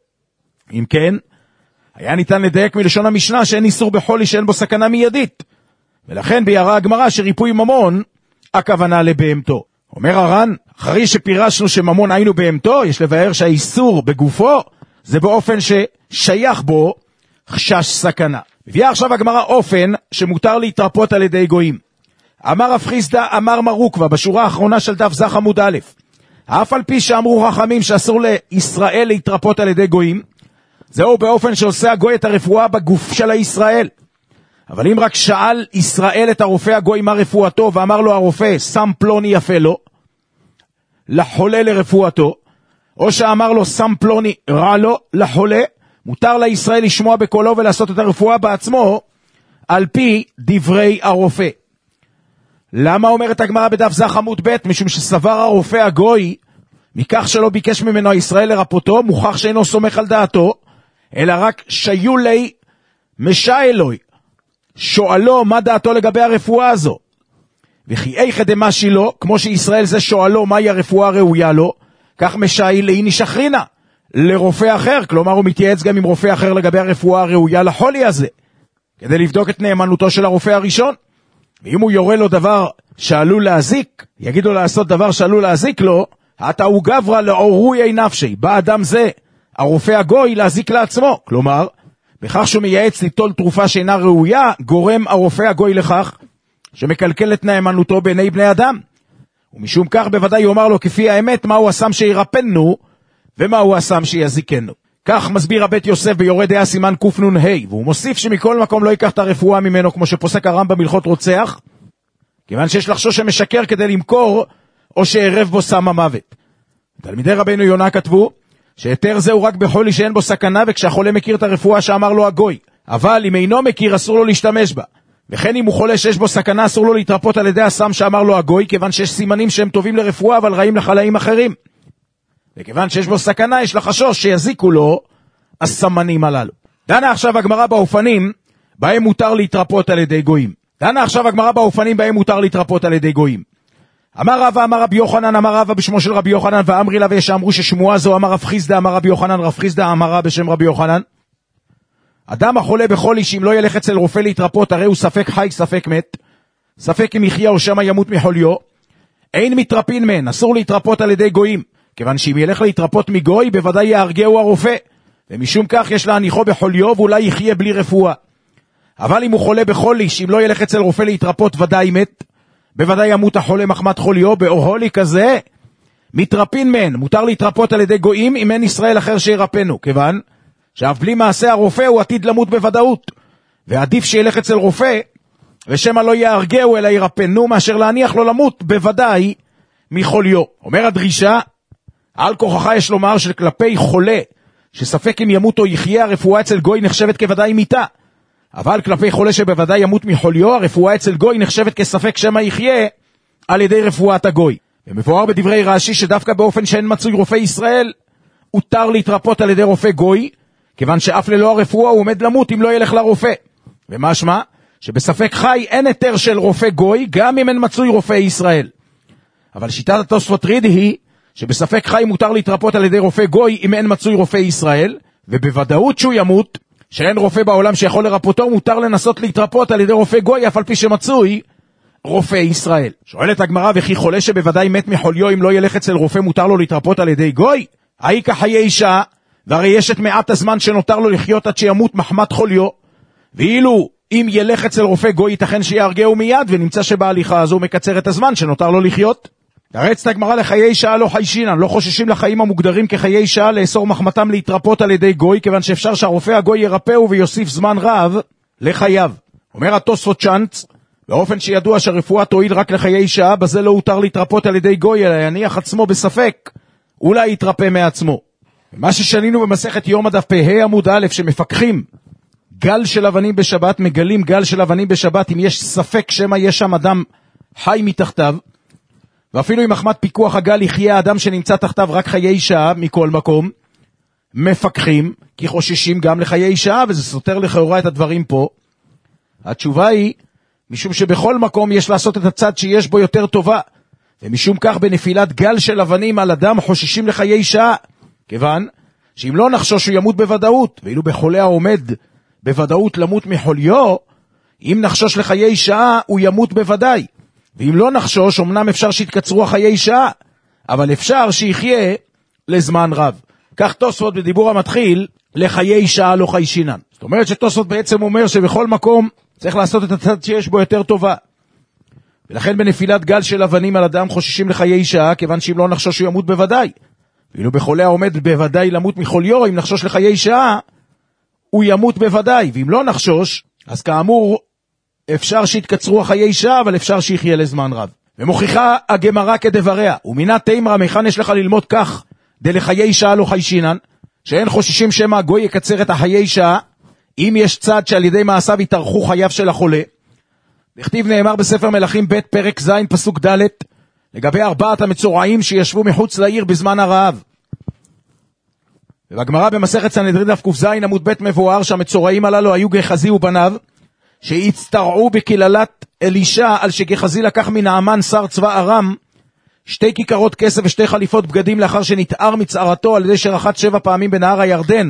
אם כן, היה ניתן לדייק מלשון המשנה שאין איסור בחולי שאין בו סכנה מיידית. ולכן ביארה הגמרא שריפוי ממון, הכוונה לבהמתו. אומר הר"ן, אחרי שפירשנו שממון היינו בהמתו, יש לבאר שהאיסור בגופו, זה באופן ששייך בו חשש סכנה. הביאה עכשיו הגמרא אופן שמותר להתרפות על ידי גויים. אמר רב חיסדא, אמר מר עוקבא, בשורה האחרונה של דף ז עמוד א', אף על פי שאמרו חכמים שאסור לישראל להתרפות על ידי גויים, זהו באופן שעושה הגוי את הרפואה בגוף של הישראל. אבל אם רק שאל ישראל את הרופא הגוי מה רפואתו, ואמר לו הרופא, שם פלוני יפה לו, לחולה לרפואתו, או שאמר לו, שם פלוני רע לו, לחולה, מותר לישראל לשמוע בקולו ולעשות את הרפואה בעצמו, על פי דברי הרופא. למה אומרת הגמרא בדף ז עמוד ב'? משום שסבר הרופא הגוי, מכך שלא ביקש ממנו ישראל לרפותו, מוכח שאינו סומך על דעתו, אלא רק שיולי משאלוי, שואלו מה דעתו לגבי הרפואה הזו. וכי איכא דמשי לו, כמו שישראל זה שואלו מהי הרפואה הראויה לו, כך משאלי נשחרינה לרופא אחר, כלומר הוא מתייעץ גם עם רופא אחר לגבי הרפואה הראויה לחולי הזה, כדי לבדוק את נאמנותו של הרופא הראשון. ואם הוא יורה לו דבר שעלול להזיק, יגיד לו לעשות דבר שעלול להזיק לו, אתה הוא גברא לעורוי נפשי, בא אדם זה, הרופא הגוי, להזיק לעצמו. כלומר, בכך שהוא מייעץ ליטול תרופה שאינה ראויה, גורם הרופא הגוי לכך שמקלקל את נאמנותו בעיני בני אדם. ומשום כך בוודאי יאמר לו כפי האמת מהו הסם שירפנו ומהו הסם שיזיקנו. כך מסביר הבית יוסף ביורה דעה סימן קנ"ה, והוא מוסיף שמכל מקום לא ייקח את הרפואה ממנו, כמו שפוסק הרמב"ם בהלכות רוצח, כיוון שיש לחשוש שמשקר כדי למכור, או שערב בו סם המוות. תלמידי רבנו יונה כתבו שהיתר זהו רק בחולי שאין בו סכנה, וכשהחולה מכיר את הרפואה שאמר לו הגוי, אבל אם אינו מכיר אסור לו להשתמש בה. וכן אם הוא חולה שיש בו סכנה אסור לו להתרפות על ידי הסם שאמר לו הגוי, כיוון שיש סימנים שהם טובים לרפואה אבל רעים לחלאים אחרים. וכיוון שיש בו סכנה יש לחשוש שיזיקו לו הסמנים הללו. דנה עכשיו הגמרא באופנים בהם מותר להתרפות על ידי גויים. דנה עכשיו הגמרא באופנים בהם מותר להתרפות על ידי גויים. אמר רבא אמר רבי יוחנן, אמר רבא בשמו של רבי יוחנן, ואמרי לה, ויש שאמרו ששמועה זו אמר רב חיסדא, אמר רבי יוחנן, רב חיסדא אמרה בשם רבי יוחנן. אדם החולה בחולי שאם לא ילך אצל רופא להתרפות, הרי הוא ספק חי ספק מת, ספק אם יחיה או שמא ימות מחוליו, אין מתרפין מן, אסור להתרפות על ידי גויים, כיוון שאם ילך להתרפות מגוי בוודאי יהרגהו הרופא, ומשום כך יש להניחו בחוליו ואולי יחיה בלי רפואה. אבל אם הוא חולה בחולי שאם לא ילך אצל רופא להתרפות ודאי מת, בוודאי ימות החולה מחמת חוליו, באוהלי כזה מתרפין מן, מותר להתרפות על ידי גויים אם אין ישראל אחר שירפנו, כיוון שאף בלי מעשה הרופא הוא עתיד למות בוודאות, ועדיף שילך אצל רופא ושמה לא יהרגהו אלא ירפנו, מאשר להניח לו למות בוודאי מחוליו. אומר הדרישה, על כוחך יש לומר שכלפי חולה שספק אם ימות או יחיה, הרפואה אצל גוי נחשבת כוודאי מיתה. אבל כלפי חולה שבוודאי ימות מחוליו, הרפואה אצל גוי נחשבת כספק שמא יחיה על ידי רפואת הגוי. ומבואר בדברי רש"י שדווקא באופן שאין מצוי רופא ישראל, הותר להתרפות על ידי רופא גוי, כיוון שאף ללא הרפואה הוא עומד למות אם לא ילך לרופא. ומשמע שבספק חי אין היתר של רופא גוי, גם אם אין מצוי רופא ישראל. אבל שיטת התוספות ריד היא שבספק חי מותר להתרפות על ידי רופא גוי אם אין מצוי רופא ישראל, ובוודאות שהוא ימות, שאין רופא בעולם שיכול לרפותו, מותר לנסות להתרפות על ידי רופא גוי אף על פי שמצוי רופא ישראל. שואלת הגמרא, וכי חולה שבוודאי מת מחוליו אם לא ילך אצל רופא מותר לו להתרפות על ידי גוי? האי כחיי אישה, והרי יש את מעט הזמן שנותר לו לחיות עד שימות מחמת חוליו, ואילו אם ילך אצל רופא גוי ייתכן שיהרגהו מיד, ונמצא שבהליכה הזו הוא מקצר את הזמן שנותר לו לחיות. תרץ את הגמרא, לחיי שעה לא חיישינן, לא חוששים לחיים המוגדרים כחיי שעה לאסור מחמתם להתרפות על ידי גוי, כיוון שאפשר שהרופא הגוי ירפאו ויוסיף זמן רב לחייו. אומר התוספות צ'אנץ, באופן שידוע שהרפואה תועיל רק לחיי שעה, בזה לא הותר להתרפות על ידי גוי, אלא יניח עצמו בספק, אולי יתרפא מעצמו. ומה ששנינו במסכת יום הדף פ"ה עמוד א', שמפקחים גל של אבנים בשבת, מגלים גל של אבנים בשבת אם יש ספק שמא יש שם אדם חי מתחתיו, ואפילו אם מחמת פיקוח הגל יחיה האדם שנמצא תחתיו רק חיי שעה מכל מקום, מפקחים, כי חוששים גם לחיי שעה, וזה סותר לכאורה את הדברים פה. התשובה היא, משום שבכל מקום יש לעשות את הצד שיש בו יותר טובה, ומשום כך בנפילת גל של אבנים על אדם חוששים לחיי שעה, כיוון שאם לא נחשוש הוא ימות בוודאות, ואילו בחולה העומד בוודאות למות מחוליו, אם נחשוש לחיי שעה הוא ימות בוודאי, ואם לא נחשוש אמנם אפשר שיתקצרו החיי שעה, אבל אפשר שיחיה לזמן רב. כך תוספות בדיבור המתחיל, לחיי שעה לא חיישינן. זאת אומרת שתוספות בעצם אומר שבכל מקום צריך לעשות את הצד שיש בו יותר טובה. ולכן בנפילת גל של אבנים על אדם חוששים לחיי שעה, כיוון שאם לא נחשוש הוא ימות בוודאי. ואילו בחולה העומד בוודאי למות מחוליו, אם נחשוש לחיי שעה, הוא ימות בוודאי. ואם לא נחשוש, אז כאמור, אפשר שיתקצרו החיי שעה, אבל אפשר שיחיה לזמן רב. ומוכיחה הגמרא כדבריה, ומינה תימרה, מכאן יש לך ללמוד כך, דלחיי שעה לא חיישינן, שאין חוששים שמא הגוי יקצר את החיי שעה, אם יש צד שעל ידי מעשיו יתארכו חייו של החולה. בכתיב נאמר בספר מלכים ב' פרק ז' פסוק ד', לגבי ארבעת המצורעים שישבו מחוץ לעיר בזמן הרעב. ובגמרא במסכת סנהדרין דף ק"ז עמוד ב' מבואר שהמצורעים הללו היו גחזי ובניו, שהצטרעו בקללת אלישע על שגחזי לקח מנעמן שר צבא ארם שתי כיכרות כסף ושתי חליפות בגדים, לאחר שנתאר מצערתו על ידי שרחת שבע פעמים בנהר הירדן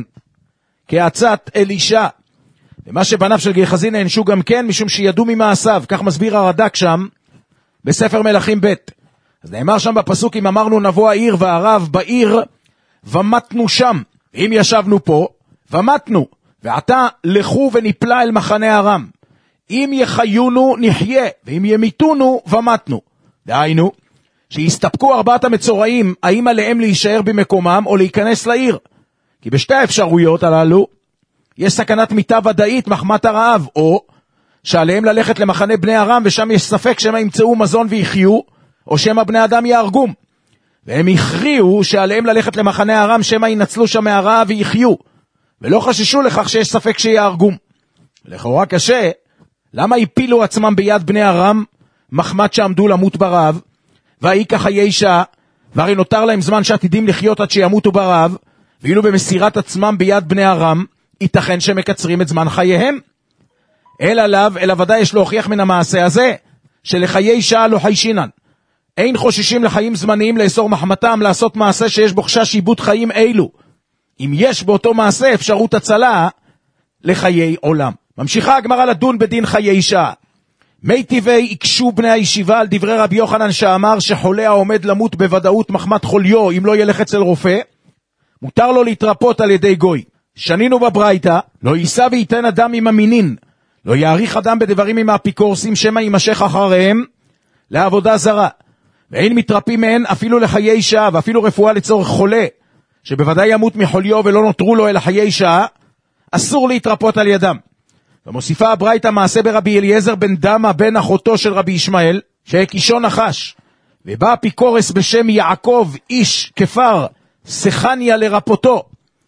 כעצת אלישע. ומה שבניו של גחזי נענשו גם כן משום שידעו ממעשיו, כך מסביר הרד"ק שם בספר מלכים ב'. אז נאמר שם בפסוק, אם אמרנו נבוא העיר והערב בעיר ומתנו שם, אם ישבנו פה ומתנו, ועתה לכו ונפלא אל מחנה ארם, אם יחיונו נחיה, ואם ימיתונו ומתנו. דהיינו שיסתפקו ארבעת המצורעים, האם עליהם להישאר במקומם או להיכנס לעיר, כי בשתי האפשרויות הללו יש סכנת מיתה ודאית מחמת הרעב, או שעליהם ללכת למחנה בני ארם ושם יש ספק שהם ימצאו מזון ויחיו, או שהם הבני אדם יהרגום, והם הכריעו שעליהם ללכת למחנה ארם שהם ינצלו שם מהרעב ויחיו, ולא חששו לכך שיש ספק שיהרגום. לכאורה קשה, למה הפילו עצמם ביד בני ארם מחמת שעמדו למות ברעב, והאי כחיי שעה, והרי נותר להם זמן שעתידים לחיות עד שימותו ברעב, ואילו במסירת עצמם ביד בני ארם ייתכן שמקצרים את זמן חייהם. אלא לאו, אלא ודאי יש להוכיח מן המעשה הזה שלחיי שעה לא חיישינן. אין חוששים לחיים זמניים לאסור מחמתם, לעשות מעשה שיש בו חשש איבוד חיים אלו, אם יש באותו מעשה אפשרות הצלה לחיי עולם. ממשיכה הגמרא לדון בדין חיי שעה. מי טבעי יקשו בני הישיבה על דברי רבי יוחנן שאמר שחולה העומד למות בוודאות מחמת חוליו אם לא ילך אצל רופא, מותר לו להתרפות על ידי גוי. שנינו בברייתא, לא יישא וייתן אדם עם המינין, לא יעריך אדם בדברים עם האפיקורסים שמא יימשך אחריהם לעבודה זרה, ואין מתרפים מהן אפילו לחיי שעה, ואפילו רפואה לצורך חולה שבוודאי ימות מחוליו ולא נותרו לו אלא חיי שעה, אסור להתרפות על ידם. ומוסיפה הברייתא מעשה ברבי אליעזר בן דמה בן אחותו של רבי ישמעאל, שהקישו נחש, ובא אפיקורס בשם יעקב איש כפר סחניה לרפותו,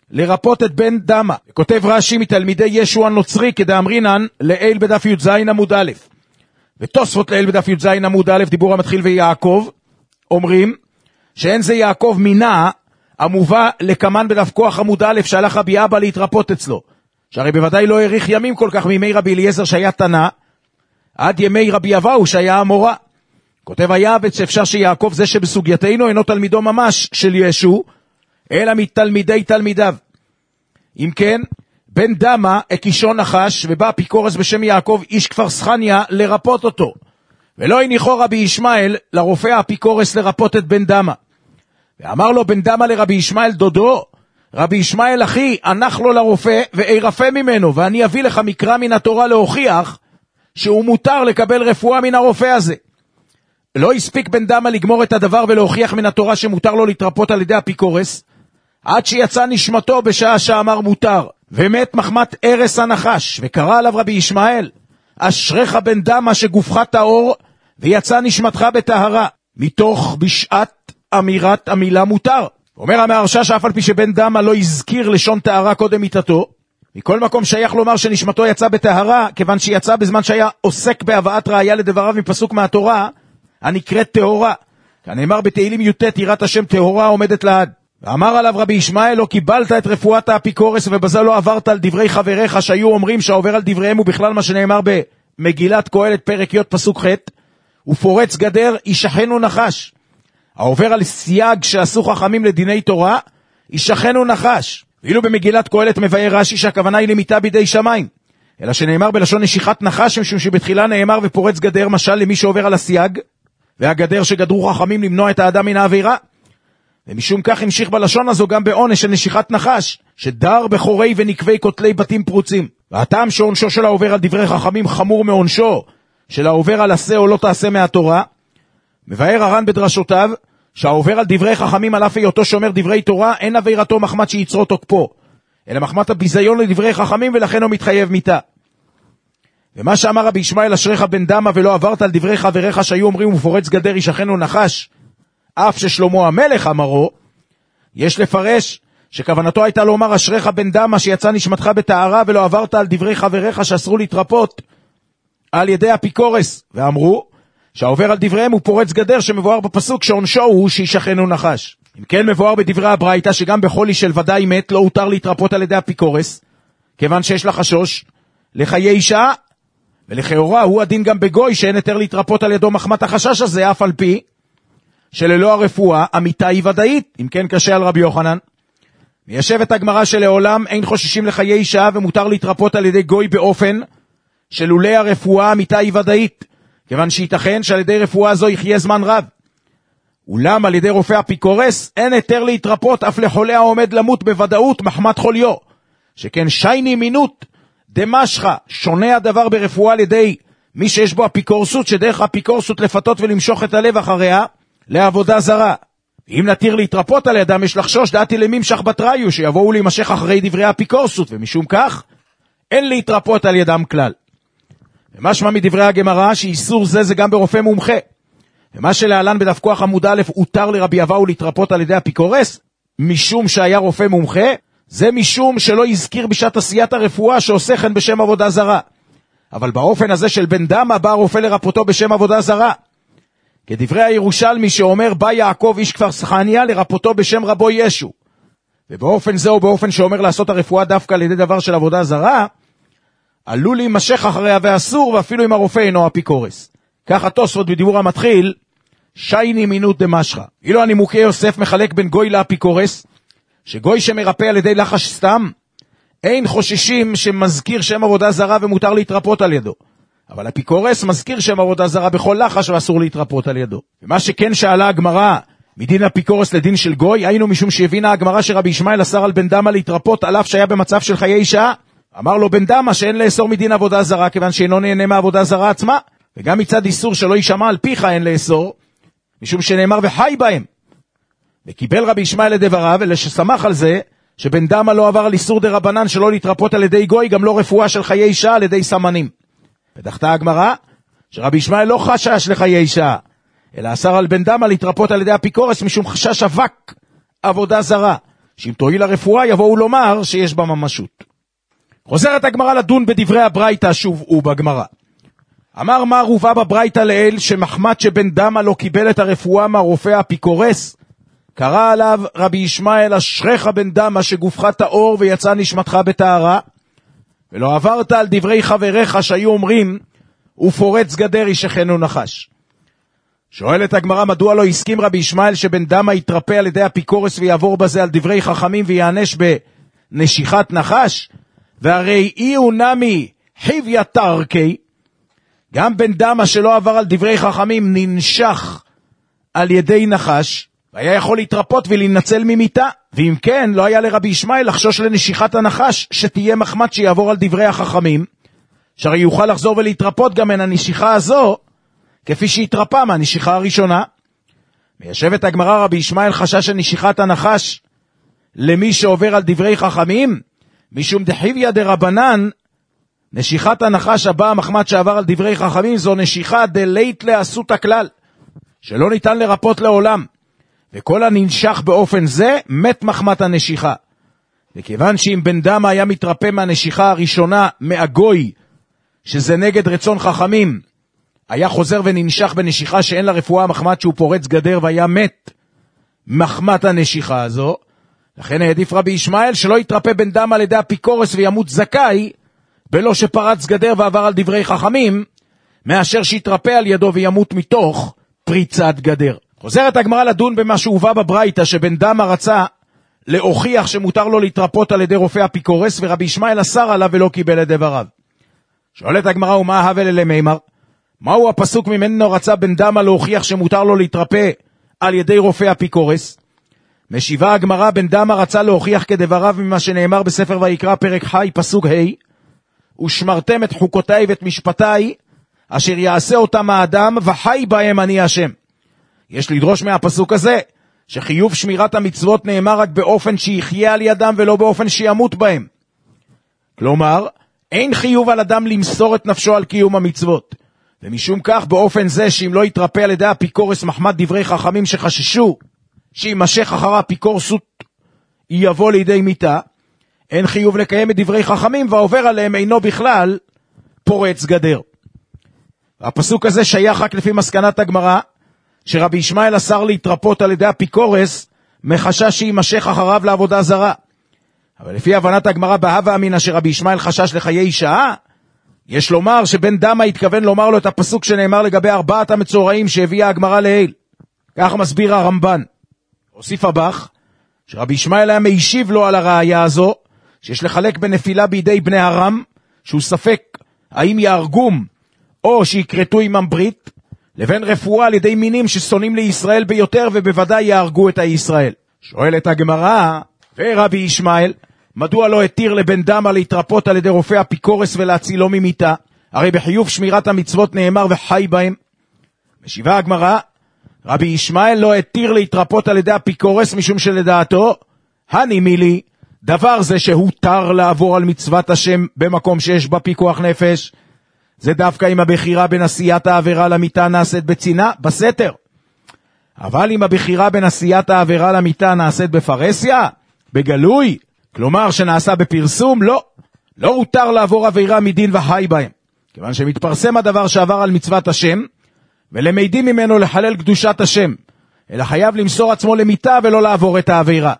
לרפות את בן דמה. כותב רש"י מתלמידי ישו הנוצרי כדאמרינן לעיל בדף י"ז עמוד א', ותוספות לעיל בדף י"ז עמוד א', דיבור המתחיל ויעקב, אומרים שאין זה יעקב מינה המובא לקמן בדף כוח עמוד א' שהלך רבי אבא להתרפות אצלו, שהרי בוודאי לא האריך ימים כל כך מימי רבי אליעזר שהיה תנא עד ימי רבי אבאו שהיה המורה. כותב היעב"ד שאפשר שיעקב זה שבסוגייתנו אינו תלמידו ממש של ישו, אלא מתלמידי תלמידיו. אם כן, בן דמה הקישו נחש, ובא אפיקורס בשם יעקב איש כפר סחניה לרפות אותו, ולא הניחו רבי ישמעאל לרופא האפיקורס לרפות את בן דמה. ואמר לו בן דמה לרבי ישמעאל דודו, רבי ישמעאל אחי, הנח לו לרופא ואירפא ממנו, ואני אביא לך מקרא מן התורה להוכיח שהוא מותר לקבל רפואה מן הרופא הזה. לא הספיק בן דמה לגמור את הדבר ולהוכיח מן התורה שמותר לו להתרפות על ידי אפיקורס, עד שיצא נשמתו בשעה שאמר מותר, ומת מחמת ערס הנחש, וקרא עליו רבי ישמעאל, אשריך בן דמה שגופך טהור, ויצא נשמתך בטהרה, מתוך בשעת אמירת המילה מותר. אומר המהרש"א שאף על פי שבן דמה לא הזכיר לשון טהרה קודם מיתתו, מכל מקום שייך לומר שנשמתו יצא בטהרה, כיוון שיצא בזמן שהיה עוסק בהבאת ראיה לדבריו מפסוק מהתורה, הנקראת טהורה. כנאמר בתהילים י"ט, יראת השם טהורה עומדת לעד. ואמר עליו רבי ישמעאל, לא קיבלת את רפואת האפיקורס, ובזה לא עברת על דברי חבריך שהיו אומרים שהעובר על דבריהם הוא בכלל מה שנאמר במגילת קהלת פרק י' פסוק ח', ופורץ גדר ישחנו נחש. העובר על סייג שעשו חכמים לדיני תורה, ישחנו נחש. ואילו במגילת קהלת מבאר רש"י שהכוונה היא למיתה בידי שמיים, אלא שנאמר בלשון נשיכת נחש, משום שבתחילה נאמר ופורץ גדר משל למי שעובר על הסייג, והגדר שגדרו חכמים למנוע את האדם מן העבירה. ומשום כך המשיך בלשון הזו גם בעונש של נשיכת נחש, שדר בחורי ונקבי כותלי בתים פרוצים. והטעם שעונשו של העובר על דברי חכמים חמור מעונשו של העובר על עשה או לא תעשה מהתורה, מבאר הר"ן בדרשותיו שהעובר על דברי חכמים על אף היותו שומר דברי תורה, אין עבירתו מחמת שיצרו תוקפו, אלא מחמת הביזיון לדברי חכמים, ולכן הוא מתחייב מיתה. ומה שאמר רבי ישמעאל אשריך בן דמה ולא עברת על דברי חבריך שהיו אומרים ופורץ גדר ישחנו נחש, אף ששלמה המלך אמרו, יש לפרש שכוונתו הייתה לומר אשריך בן דמה שיצא נשמתך בטהרה ולא עברת על דברי חבריך שאסרו להתרפות על ידי אפיקורס, ואמרו שהעובר על דבריהם הוא פורץ גדר, שמבואר בפסוק שעונשו הוא שישחנו נחש. אם כן, מבואר בדברי הברייתא שגם בחולי של ודאי מת לא הותר להתרפות על ידי אפיקורס, כיוון שיש לה חשוש לחיי אישה, ולכאורה הוא הדין גם בגוי שאין היתר להתרפות על ידו מחמת החשש הזה, אף על פי שללא הרפואה המיתה היא ודאית. אם כן, קשה על רבי יוחנן. מיישבת הגמרא שלעולם אין חוששים לחיי אישה ומותר להתרפות על ידי גוי, באופן שלולא הרפואה המיתה היא ודאית, כיוון שייתכן שעל ידי רפואה זו יחיה זמן רב. אולם על ידי רופא אפיקורס אין היתר להתרפות אף לחולה העומד למות בוודאות מחמת חוליו, שכן שייני מינות דמשכה, שונה הדבר ברפואה על ידי מי שיש בו אפיקורסות, שדרך אפיקורסות לפתות ולמשוך את הלב אחריה לעבודה זרה. אם נתיר להתרפות על ידם, יש לחשוש דעתי לממשך בתראיו, שיבואו להימשך אחרי דברי האפיקורסות, ומשום כך אין להתרפות על ידם כלל. ומשמע מדברי הגמרא שאיסור זה זה גם ברופא מומחה. ומה שלהלן בדף כוח עמוד א' הותר לרבי אבאו להתרפות על ידי אפיקורס, משום שהיה רופא מומחה, זה משום שלא הזכיר בשעת עשיית הרפואה שעושה כן בשם עבודה זרה. אבל באופן הזה של בן דמה בא הרופא לרפותו בשם עבודה זרה. כדברי הירושלמי שאומר בא יעקב איש כפר סחניה לרפותו בשם רבו ישו. ובאופן זה או באופן שאומר לעשות הרפואה דווקא על ידי דבר של עבודה זרה, עלול להימשך אחריה ואסור, ואפילו אם הרופא אינו אפיקורס. ככה תוספות בדיבור המתחיל, שייני מינות דמשכה. אילו הנימוקי יוסף מחלק בין גוי לאפיקורס, שגוי שמרפא על ידי לחש סתם, אין חוששים שמזכיר שם עבודה זרה ומותר להתרפות על ידו. אבל אפיקורס מזכיר שם עבודה זרה בכל לחש ואסור להתרפות על ידו. ומה שכן שאלה הגמרא מדין אפיקורס לדין של גוי, היינו משום שהבינה הגמרא שרבי ישמעאל אסר על בן דמה להתרפות על אף שהיה במצב של חיי אישה. אמר לו בן דמה שאין לאסור מדין עבודה זרה, כיוון שאינו נהנה מהעבודה זרה עצמה, וגם מצד איסור שלא יישמע על פיך אין לאסור, משום שנאמר וחי בהם. וקיבל רבי ישמעאל לדבריו, אלא ששמח על זה שבן דמה לא עבר על איסור דרבנן שלא להתרפות על ידי גוי, גם לא רפואה של חיי אישה על ידי סמנים. ודחתה הגמרא שרבי ישמעאל לא חשש לחיי אישה, אלא אסר על בן דמה להתרפות על ידי אפיקורס משום חשש אבק עבודה זרה, שאם תועיל הרפואה יבואו לומר שיש בה ממשות. חוזרת הגמרא לדון בדברי הברייתא שוב ובגמרא. אמר מר הובא בברייתא לאל שמחמת שבן דמה לא קיבל את הרפואה מהרופא האפיקורס, קרא עליו רבי ישמעאל אשריך בן דמה שגופך טהור ויצא נשמתך בטהרה, ולא עברת על דברי חבריך שהיו אומרים הוא פורץ גדר ישכנו נחש. שואלת הגמרא מדוע לא הסכים רבי ישמעאל שבן דמה יתרפא על ידי אפיקורס ויעבור בזה על דברי חכמים ויענש בנשיכת נחש? והרי אי הוא נמי חיביה תרקי, גם בן דמה שלא עבר על דברי חכמים ננשך על ידי נחש, והיה יכול להתרפות ולהינצל ממיתה, ואם כן לא היה לרבי ישמעאל לחשוש לנשיכת הנחש שתהיה מחמת שיעבור על דברי החכמים, שהרי יוכל לחזור ולהתרפות גם מן הנשיכה הזו כפי שהתרפא מהנשיכה הראשונה. מיישבת הגמרא רבי ישמעאל חשש לנשיכת הנחש למי שעובר על דברי חכמים, משום דחיביה דרבנן, נשיכת הנחש הבאה מחמת שעבר על דברי חכמים זו נשיכה דלית לעשות הכלל, שלא ניתן לרפות לעולם, וכל הננשך באופן זה מת מחמת הנשיכה. וכיוון שאם בן דמה היה מתרפא מהנשיכה הראשונה מהגוי, שזה נגד רצון חכמים, היה חוזר וננשך בנשיכה שאין לה רפואה מחמת שהוא פורץ גדר והיה מת מחמת הנשיכה הזו, לכן העדיף רבי ישמעאל שלא יתרפא בן דמה על ידי אפיקורס וימות זכאי, בלא שפרץ גדר ועבר על דברי חכמים, מאשר שיתרפא על ידו וימות מתוך פריצת גדר. חוזרת הגמרא לדון במה שהובא בברייתא שבן דמה רצה להוכיח שמותר לו להתרפות על ידי רופא אפיקורס, ורבי ישמעאל אסר עליו ולא קיבל את דבריו. שואלת הגמרא ומה הווה ללמימר? מהו הפסוק ממנו רצה בן דמה להוכיח שמותר לו להתרפא על ידי רופא אפיקורס? משיבה הגמרא בן דמה רצה להוכיח כדבריו ממה שנאמר בספר ויקרא פרק חי פסוק ה' ושמרתם את חוקותיי ואת משפטיי אשר יעשה אותם האדם וחי בהם אני השם. יש לדרוש מהפסוק הזה שחיוב שמירת המצוות נאמר רק באופן שיחיה על ידם ולא באופן שימות בהם. כלומר, אין חיוב על אדם למסור את נפשו על קיום המצוות. ומשום כך באופן זה שאם לא יתרפא על ידי אפיקורס מחמת דברי חכמים שחששו שימשך אחר האפיקורסות יבוא לידי מיתה, אין חיוב לקיים את דברי חכמים והעובר עליהם אינו בכלל פורץ גדר. הפסוק הזה שייך רק לפי מסקנת הגמרא שרבי ישמעאל אסר להתרפות על ידי אפיקורס מחשש שימשך אחריו לעבודה זרה. אבל לפי הבנת הגמרא בהווה אמינא שרבי ישמעאל חשש לחיי שעה, יש לומר שבן דמה התכוון לומר לו את הפסוק שנאמר לגבי ארבעת המצורעים שהביאה הגמרא לעיל. כך מסביר הרמב"ן. הוסיף הבח שרבי ישמעאל היה מיישיב לו על הראיה הזו שיש לחלק בנפילה בידי בני הרם, שהוא ספק האם יהרגום או שיקרתו עמם ברית, לבין רפואה על ידי מינים ששונאים לישראל ביותר ובוודאי יהרגו את הישראל. שואלת הגמרא, ורבי ישמעאל מדוע לא התיר לבן דמה להתרפות על ידי רופא אפיקורס ולהצילו ממיתה? הרי בחיוב שמירת המצוות נאמר וחי בהם. משיבה הגמרא, רבי ישמעאל לא התיר להתרפות על ידי אפיקורס משום שלדעתו הנימי לי דבר זה שהותר לעבור על מצוות השם במקום שיש בה פיקוח נפש, זה דווקא אם הבחירה בין עשיית העבירה למיתה נעשית בצינה, בסתר. אבל אם הבחירה בין עשיית העבירה למיתה נעשית בפרסיה, בגלוי, כלומר שנעשה בפרסום, לא, לא הותר לעבור עבירה מדין וחי בהם, כיוון שמתפרסם הדבר שעבר על מצוות השם, ולמידים ממנו לחלל קדושת השם, אלא חייב למסור עצמו למיתה ולא לעבור את העבירה.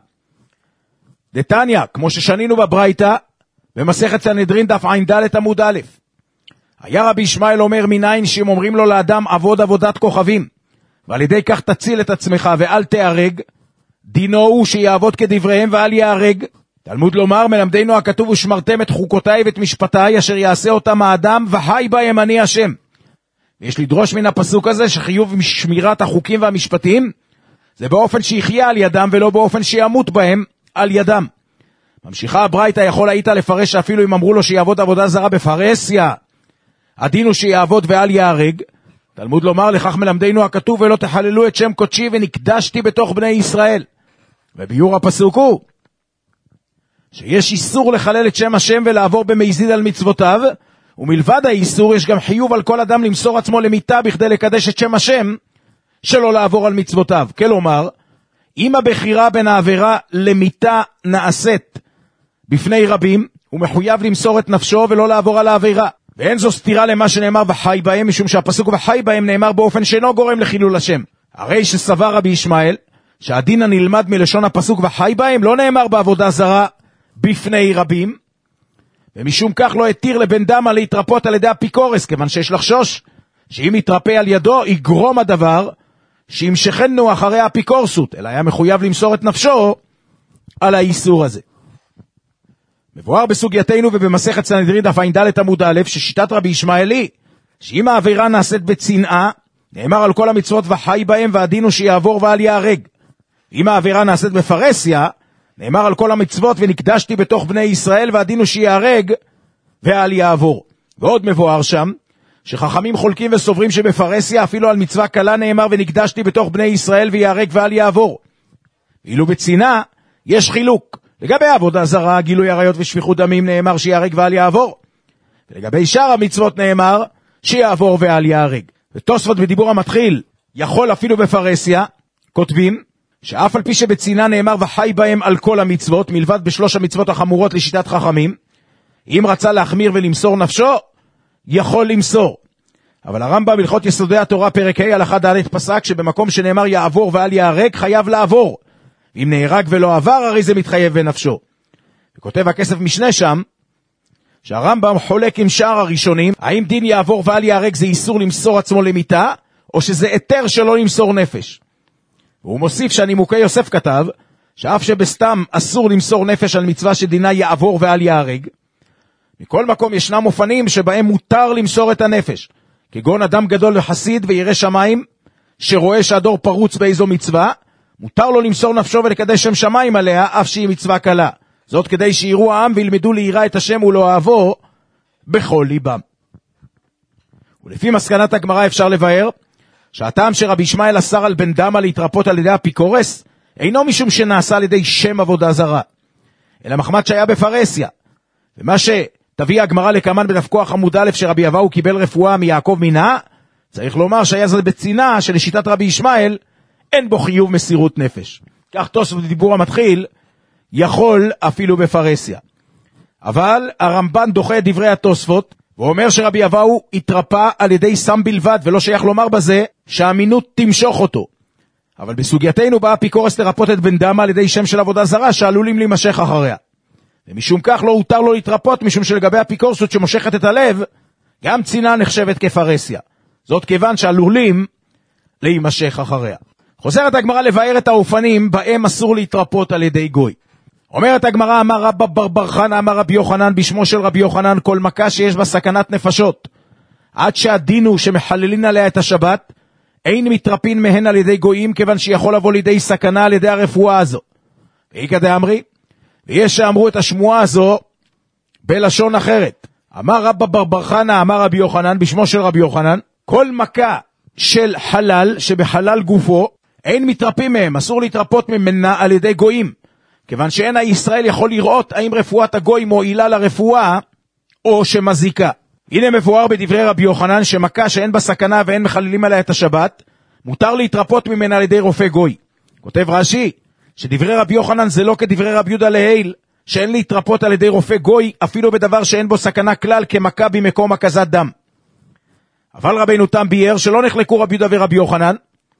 דתניא, כמו ששנינו בברייתא, במסכת סנהדרין דף ע"ד עמוד א', היה רבי ישמעאל אומר מניין שהם אומרים לו לאדם עבוד עבודת כוכבים, ועל ידי כך תציל את עצמך ואל תהרג, דינו הוא שיעבוד כדבריהם ואל יהרג. תלמוד לומר מלמדנו הכתוב ושמרתם את חוקותיי ואת משפטיי אשר יעשה אותם האדם וחי בהם אני השם. ויש לדרוש מן הפסוק הזה שחיוב שמירת החוקים והמשפטים זה באופן שיחיה על ידם ולא באופן שימות בהם על ידם. ממשיכה הברייתא, יכול היית לפרש שאפילו אם אמרו לו שיעבוד עבודה זרה בפרסיה, הדין הוא שיעבוד ואל יהרג. תלמוד לומר לכך מלמדנו הכתוב ולא תחללו את שם קודשי ונקדשתי בתוך בני ישראל. וביור הפסוק הוא שיש איסור לחלל את שם השם ולעבור במזיד על מצוותיו, ומלבד האיסור יש גם חיוב על כל אדם למסור עצמו למיתה בכדי לקדש את שם השם שלא לעבור על מצוותיו. כלומר, אם הבחירה בין העבירה למיתה נעשית בפני רבים, הוא מחויב למסור את נפשו ולא לעבור על העבירה. ואין זו סתירה למה שנאמר וחי בהם, משום שהפסוק וחי בהם נאמר באופן שאינו גורם לחילול השם. הרי שסבר רבי ישמעאל, שהדין הנלמד מלשון הפסוק וחי בהם לא נאמר בעבודה זרה בפני רבים, ומשום כך לא התיר לבן דמה להתרפות על ידי אפיקורס, כיוון שיש לחשוש שאם יתרפא על ידו יגרום הדבר שימשכנו אחרי האפיקורסות, אלא היה מחויב למסור את נפשו על האיסור הזה. מבואר בסוגייתנו ובמסכת סנהדרין דף ע"ד עמוד א', ששיטת רבי ישמעאלי, שאם העבירה נעשית בצנעה, נאמר על כל המצוות וחי בהם, והדין הוא שיעבור ואל יהרג. אם העבירה נעשית בפרסיה, נאמר על כל המצוות ונקדשתי בתוך בני ישראל, והדין הוא שיהרג ואל יעבור. ועוד מבואר שם, שחכמים חולקים וסוברים שבפרסיה אפילו על מצווה קלה נאמר ונקדשתי בתוך בני ישראל ויהרג ואל יעבור. ואילו בצנעה יש חילוק. לגבי עבודה זרה, גילוי עריות ושפיכות דמים נאמר שיהרג ואל יעבור. ולגבי שאר המצוות נאמר שיעבור ואל יהרג. ותוספות בדיבור המתחיל, יכול אפילו בפרסיה, כותבים שאף על פי שבצנעה נאמר וחי בהם על כל המצוות, מלבד בשלוש המצוות החמורות לשיטת חכמים, אם רצה להחמיר ולמסור נפשו, יכול למסור. אבל הרמב"ם בהלכות יסודי התורה פרק ה' הלכה ד' פסק שבמקום שנאמר יעבור ואל יהרג חייב לעבור. אם נהרג ולא עבר הרי זה מתחייב בנפשו. וכותב הכסף משנה שם שהרמב"ם חולק עם שאר הראשונים, האם דין יעבור ואל יהרג זה איסור למסור עצמו למיתה, או שזה היתר שלא למסור נפש. והוא מוסיף שהנימוקי יוסף כתב שאף שבסתם אסור למסור נפש על מצווה שדינה יעבור ואל יהרג, מכל מקום ישנם אופנים שבהם מותר למסור את הנפש, כגון אדם גדול וחסיד וירא שמיים שרואה שהדור פרוץ באיזו מצווה, מותר לו למסור נפשו ולקדש שם שמיים עליה, אף שהיא מצווה קלה. זאת כדי שיראו העם וילמדו ליראה את השם ולא אהבו בכל ליבם. ולפי מסקנת הגמרא אפשר לבאר שהטעם שרבי ישמעאל אסר על בן דמה להתרפות על ידי אפיקורס אינו משום שנעשה על ידי שם עבודה זרה, אלא מחמת שהיה בפרסיה. ומה שתביא הגמרא לקמן בדף כוח עמוד א' שרבי אבאו קיבל רפואה מיעקב מינה, צריך לומר שהיה זה בצנעה שלשיטת רבי ישמעאל אין בו חיוב מסירות נפש. כך תוספות בדיבור המתחיל, יכול אפילו בפרסיה. אבל הרמב"ן דוחה את דברי התוספות, ואומר שרבי אבאו התרפא על ידי סם בלבד, ולא שייך לומר בזה שהאמינות תמשוך אותו. אבל בסוגייתנו באה אפיקורס לרפות את בן דמה על ידי שם של עבודה זרה, שעלולים להימשך אחריה. ומשום כך לא הותר לו להתרפות, משום שלגבי אפיקורסות שמושכת את הלב, גם צנעה נחשבת כפרסיה. זאת כיוון שעלולים להימשך אחריה. חוזרת הגמרא לבאר את האופנים בהם אסור להתרפות על ידי גוי. אומרת הגמרא, אמר רבא בר בר חנא אמר רבי יוחנן בשמו של רבי יוחנן, כל מכה שיש בה סכנת נפשות, עד שהדין הוא שמחללין עליה את השבת, אין מתרפין מהן על ידי גויים, כיוון שיכול לבוא לידי סכנה על ידי הרפואה הזו. ואיקא דאמרי, ויש שאמרו את השמועה הזו בלשון אחרת. אמר רבא בר בר חנא אמר רבי יוחנן בשמו של רבי יוחנן, כל מכה של חלל שבחלל גופו, אין מתרפים מהם, אסור להתרפות ממנה על ידי גויים, כיוון שאין הישראל יכול לראות האם רפואת הגוי מועילה לרפואה או שמזיקה. הנה מבואר בדברי רבי יוחנן שמכה שאין בה סכנה ואין מחללים עליה את השבת, מותר להתרפות ממנה על ידי רופא גוי. כותב רש"י שדברי רבי יוחנן זה לא כדברי רבי יהודה להיל, שאין להתרפות על ידי רופא גוי אפילו בדבר שאין בו סכנה כלל כמכה במקום הקזת דם. אבל רבינו תם ביאר שלא נחלקו רבי יהודה ורבי יוחנן,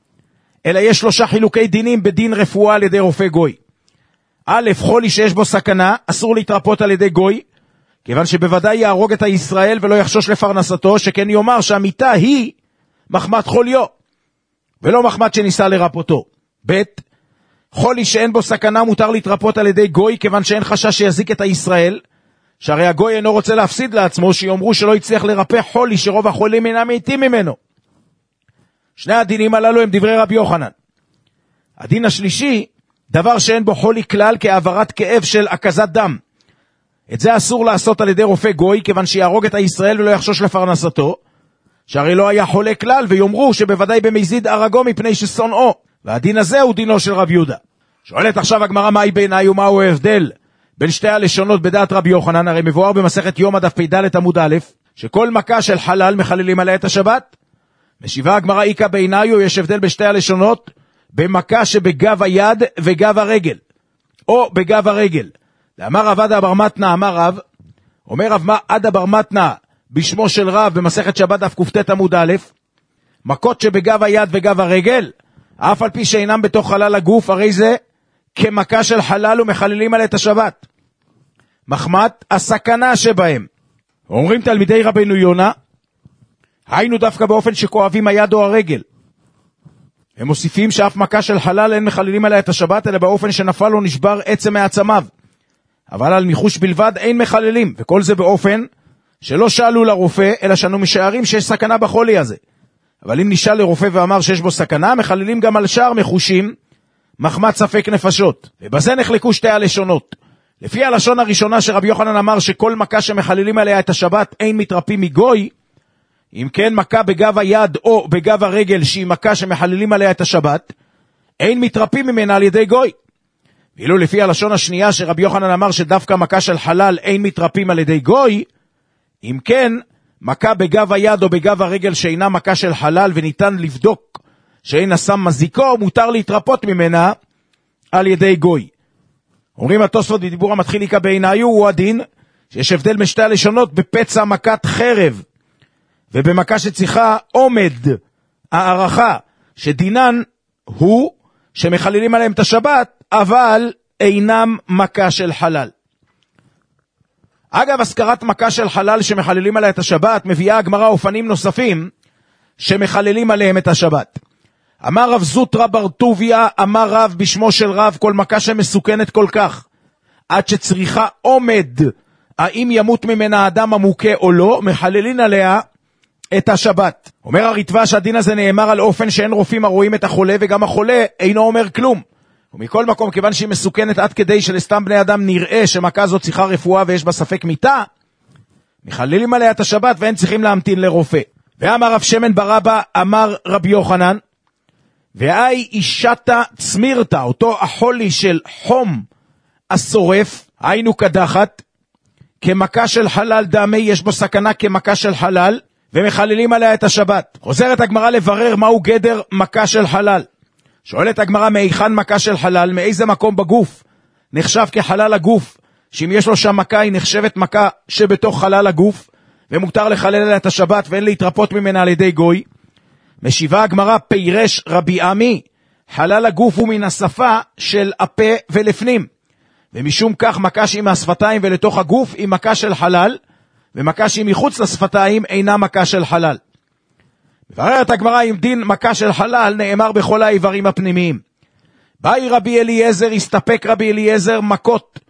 אלא יש שלושה חילוקי דינים בדין רפואה על ידי רופא גוי. א', חולי שיש בו סכנה, אסור להתרפות על ידי גוי, כיוון שבוודאי יהרוג את הישראל ולא יחשוש לפרנסתו, שכן יאמר שהמיטה היא מחמת חוליו, ולא מחמת שניסה לרפותו. ב', חולי שאין בו סכנה מותר להתרפות על ידי גוי, כיוון שאין חשש שיזיק את הישראל, שהרי הגוי אינו רוצה להפסיד לעצמו, שיאמרו שלא יצליח לרפא חולי שרוב החולים אינם מתים ממנו. שני הדינים הללו הם דברי רבי יוחנן. הדין השלישי, דבר שאין בו חולי כלל כעברת כאב של הקזת דם. את זה אסור לעשות על ידי רופא גוי, כיוון שיהרוג את הישראל ולא יחשוש לפרנסתו, שהרי לא היה חולה כלל, ויאמרו שבוודאי במזיד הרגו מפני ששונאו. והדין הזה הוא דינו של רבי יהודה. שואלת עכשיו הגמרא, מהי בעיניי ומהו ההבדל בין שתי הלשונות בדעת רבי יוחנן? הרי מבואר במסכת יומא דף פ"ד עמוד א', שכל מכה של חלל מחללים עליה את השבת. משיבה הגמרא, איקא בעיניי יש הבדל בשתי הלשונות, במכה שבגב היד וגב הרגל, או בגב הרגל. אמר רב עדה בר מתנה, אמר רב, אומר רב עדה בר מתנה בשמו של רב במסכת שבת דף קט עמוד א', מכות שבגב היד וגב הרגל, אף על פי שאינם בתוך חלל הגוף, הרי זה כמכה של חלל ומחללים עליה את השבת. מחמת הסכנה שבהם. אומרים תלמידי רבנו יונה, היינו דווקא באופן שכואבים היד או הרגל. הם מוסיפים שאף מכה של חלל אין מחללים עליה את השבת, אלא באופן שנפל או נשבר עצם מעצמיו. אבל על ניחוש בלבד אין מחללים, וכל זה באופן שלא שאלו לרופא, אלא שאנו משערים שיש סכנה בחולי הזה. אבל אם נשאל לרופא ואמר שיש בו סכנה, מחללים גם על שאר מחושים, מחמת ספק נפשות. ובזה נחלקו שתי הלשונות. לפי הלשון הראשונה שרבי יוחנן אמר שכל מכה שמחללים עליה את השבת אין מתרפים מגוי, אם כן מכה בגב היד או בגב הרגל שהיא מכה שמחללים עליה את השבת, אין מתרפים ממנה על ידי גוי. ואילו לפי הלשון השנייה שרבי יוחנן אמר שדווקא מכה של חלל אין מתרפים על ידי גוי, אם כן מכה בגב היד או בגב הרגל שאינה מכה של חלל וניתן לבדוק שאין הסם מזיקו, מותר להתרפות ממנה על ידי גוי. אומרים התוספות בדיבור המתחיליקה בעיניו הוא הדין שיש הבדל משתי הלשונות בפצע מכת חרב ובמכה שצריכה עומד הערכה שדינן הוא שמחללים עליהם את השבת אבל אינם מכה של חלל. אגב, הזכרת מכה של חלל שמחללים עליה את השבת מביאה הגמרא אופנים נוספים שמחללים עליהם את השבת. אמר רב זוטרא בר טוביה, אמר רב בשמו של רב, כל מכה שמסוכנת כל כך עד שצריכה עומד האם ימות ממנה האדם המוכה או לא, מחללים עליה את השבת. אומר הרטב"א שהדין הזה נאמר על אופן שאין רופאים הרואים את החולה וגם החולה אינו אומר כלום. ומכל מקום, כיוון שהיא מסוכנת עד כדי שלסתם בני אדם נראה שמכה זאת צריכה רפואה ויש בה ספק מיתה, מחללים עליה את השבת ואין צריכים להמתין לרופא. ואמר רב שמן ברבא, אמר רבי יוחנן, והי אישתה צמירתה, אותו החולי של חום השורף, היינו קדחת, כמכה של חלל דמי, יש בו סכנה כמכה של חלל, ומחללים עליה את השבת. חוזרת הגמרא לברר מהו גדר מכה של חלל. שואלת הגמרא, מהיכן מכה של חלל, מאיזה מקום בגוף נחשב כחלל הגוף, שאם יש לו שם מכה היא נחשבת מכה שבתוך חלל הגוף, ומותר לחלל עליה את השבת ואין להתרפות ממנה על ידי גוי. משיבה הגמרא, פירש רבי עמי, חלל הגוף הוא מן השפה של הפה ולפנים, ומשום כך מכה שהיא מהשפתיים ולתוך הגוף היא מכה של חלל, ומכה שהיא מחוץ לשפתיים אינה מכה של חלל. מבררת הגמרא, אם דין מכה של חלל נאמר בכל האיברים הפנימיים. באי רבי אליעזר, הסתפק רבי אליעזר מכות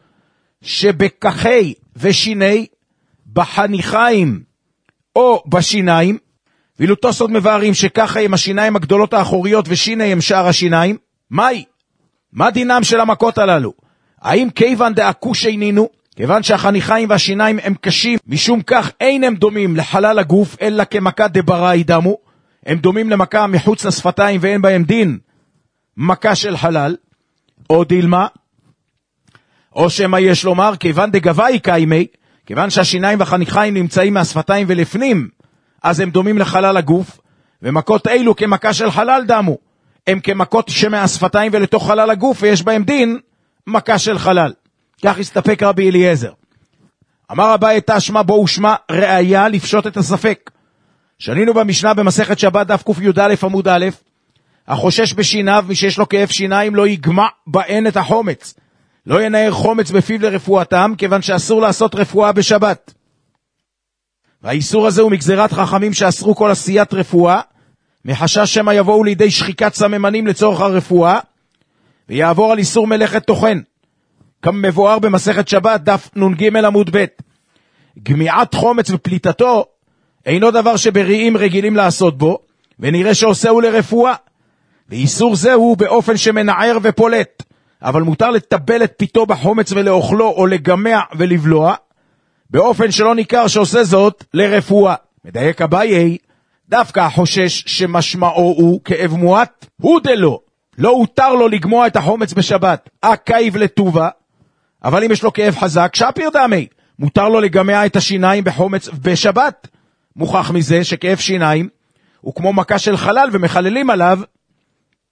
שבכחי ושיני, בחניכיים או בשיניים, ואילו תוספות מבארים שככה עם השיניים הגדולות האחוריות ושיני הם שאר השיניים. מהי? מה דינם של המכות הללו? האם כיוון דאקו שינינו, כיוון שהחניכיים והשיניים הם קשים, משום כך אין הם דומים לחלל הגוף, אלא כמכה דבראי דמו, הם דומים למכה מחוץ לשפתיים ואין בהם דין מכה של חלל, או דילמה, או שמה יש לומר, כיוון דגבי קיימי, כיוון שהשיניים והחניכיים נמצאים מהשפתיים ולפנים, אז הם דומים לחלל הגוף, ומכות אילו כמכה של חלל דמו, הם כמכות שמהשפתיים ולתוך חלל הגוף, ויש בהם דין מכה של חלל. כך הסתפק רבי אליעזר. אמר אביי תשמע בו ושמע ראיה לפשוט את הספק. שנינו במשנה במסכת שבת דף ק"יא עמוד א', החושש בשיניו מי שיש לו כאב שיניים לא יגמע בהן את החומץ, לא ינער חומץ בפיו לרפואתם, כיוון שאסור לעשות רפואה בשבת. והאיסור הזה הוא מגזירת חכמים שאסרו כל עשיית רפואה, מחשש שמא יבואו לידי שחיקת סממנים לצורך הרפואה, ויעבור על איסור מלאכת טוחן. כמבואר במסכת שבת דף נ"ג עמוד ב', גמיעת חומץ ופליטתו אינו דבר שבריאים רגילים לעשות בו, ונראה שעושהו לרפואה. ואיסור זה הוא באופן שמנער ופולט, אבל מותר לטבל את פיתו בחומץ ולאוכלו או לגמע ולבלוע, באופן שלא ניכר שעושה זאת לרפואה. מדייק אביי, דווקא החושש שמשמעו הוא כאב מועט, הוא דלו, לא הותר לו לגמוע את החומץ בשבת, עקייב לטובה, אבל אם יש לו כאב חזק, שפיר דמי, מותר לו לגמע את השיניים בחומץ בשבת. מוכח מזה שכאב שיניים הוא כמו מכה של חלל ומחללים עליו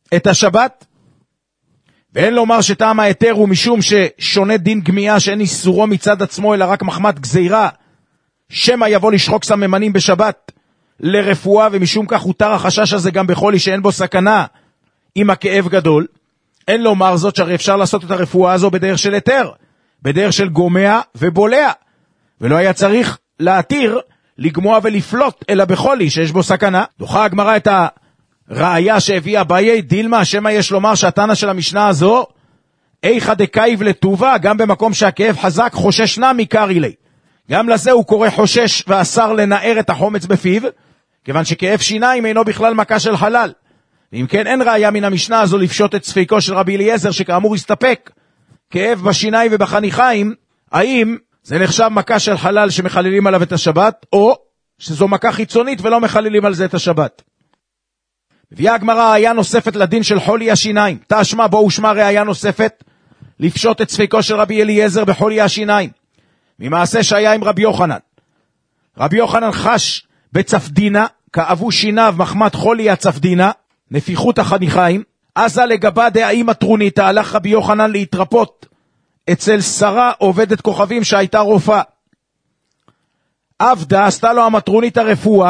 את השבת, ואין לומר שטעם ההיתר הוא משום ששונה דין גמייה שאין איסורו מצד עצמו אלא רק מחמת גזירה, שמא יבוא לשחוק סממנים בשבת לרפואה, ומשום כך הותר החשש הזה גם בחולי שאין בו סכנה עם הכאב גדול. אין לומר זאת שהרי אפשר לעשות את הרפואה הזו בדרך של היתר, בדרך של גומע ובולע, ולא היה צריך להתיר לגמוע ולפלוט אלא בחולי שיש בו סכנה. דוחה הגמרא את הראיה שהביאה ביי דילמה, שמא יש לומר שהתנא של המשנה הזו איכא דקייב לטובה, גם במקום שהכאב חזק חושש נמי קרי לי, גם לזה הוא קורא חושש ואסר לנער את החומץ בפיו, כיוון שכאב שיניים אינו בכלל מכה של חלל. ואם כן אין ראיה מן המשנה הזו לפשוט את ספיקו של רבי אליעזר שכאמור הסתפק כאב בשיניים ובחניכיים, האם זה נחשב מכה של חלל שמחללים עליו את השבת, או שזו מכה חיצונית ולא מחללים על זה את השבת. מביאה הגמרא ראיה נוספת לדין של חולי השיניים. תשמע בו ושמע ראיה נוספת לפשוט את ספיקו של רבי אליעזר בחולי השיניים, ממעשה שהיה עם רבי יוחנן. רבי יוחנן חש בצפדינה, כאבו שיניו מחמת חולי הצפדינה, נפיחות החניכיים. עזה לגבה דאם הטרוניתא, הלך רבי יוחנן להתרפות אצל שרה עובדת כוכבים שהייתה רופאה. עבדה, עשתה לו המטרונית הרפואה,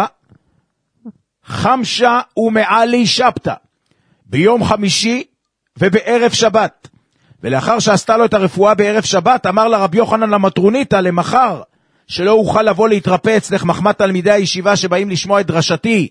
חמשה ומעלי שבתא, ביום חמישי ובערב שבת. ולאחר שעשתה לו את הרפואה בערב שבת, אמר לה רבי יוחנן למטרוניתא, למחר שלא אוכל לבוא להתרפא אצלך מחמת תלמידי הישיבה שבאים לשמוע את דרשתי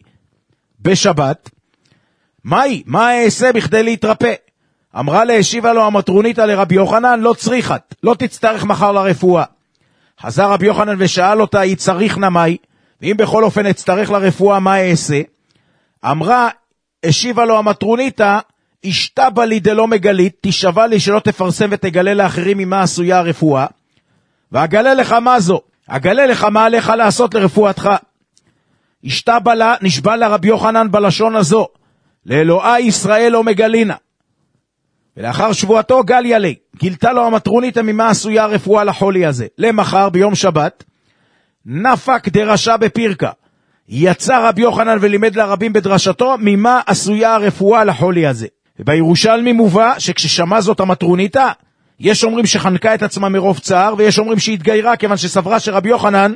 בשבת. מהי? מה אעשה בכדי להתרפא? אמרה לה, השיבה לו המטרוניתא לרבי יוחנן, לא צריכת, לא תצטרך מחר לרפואה. חזר רבי יוחנן ושאל אותה, היא צריך נמי, ואם בכל אופן אצטרך לרפואה, מה אעשה? אמרה, השיבה לו המטרוניתא, אשתבא לי דלא מגלית, תשבע לי שלא תפרסם ותגלה לאחרים ממה עשויה הרפואה, ואגלה לך מה זו, אגלה לך מה עליך לעשות לרפואתך. אשתבא לה, נשבע לה רבי יוחנן בלשון הזו, לאלוהי ישראל לא מגלינה. ולאחר שבועתו גליה לי, גילתה לו המטרוניתא ממה עשויה הרפואה לחולי הזה. למחר ביום שבת, נפק דרשה בפירקה, יצא רבי יוחנן ולימד לרבים בדרשתו ממה עשויה הרפואה לחולי הזה. ובירושלמי מובא שכששמע זאת המטרוניתא, יש אומרים שחנקה את עצמה מרוב צער, ויש אומרים שהתגיירה כיוון שסברה שרבי יוחנן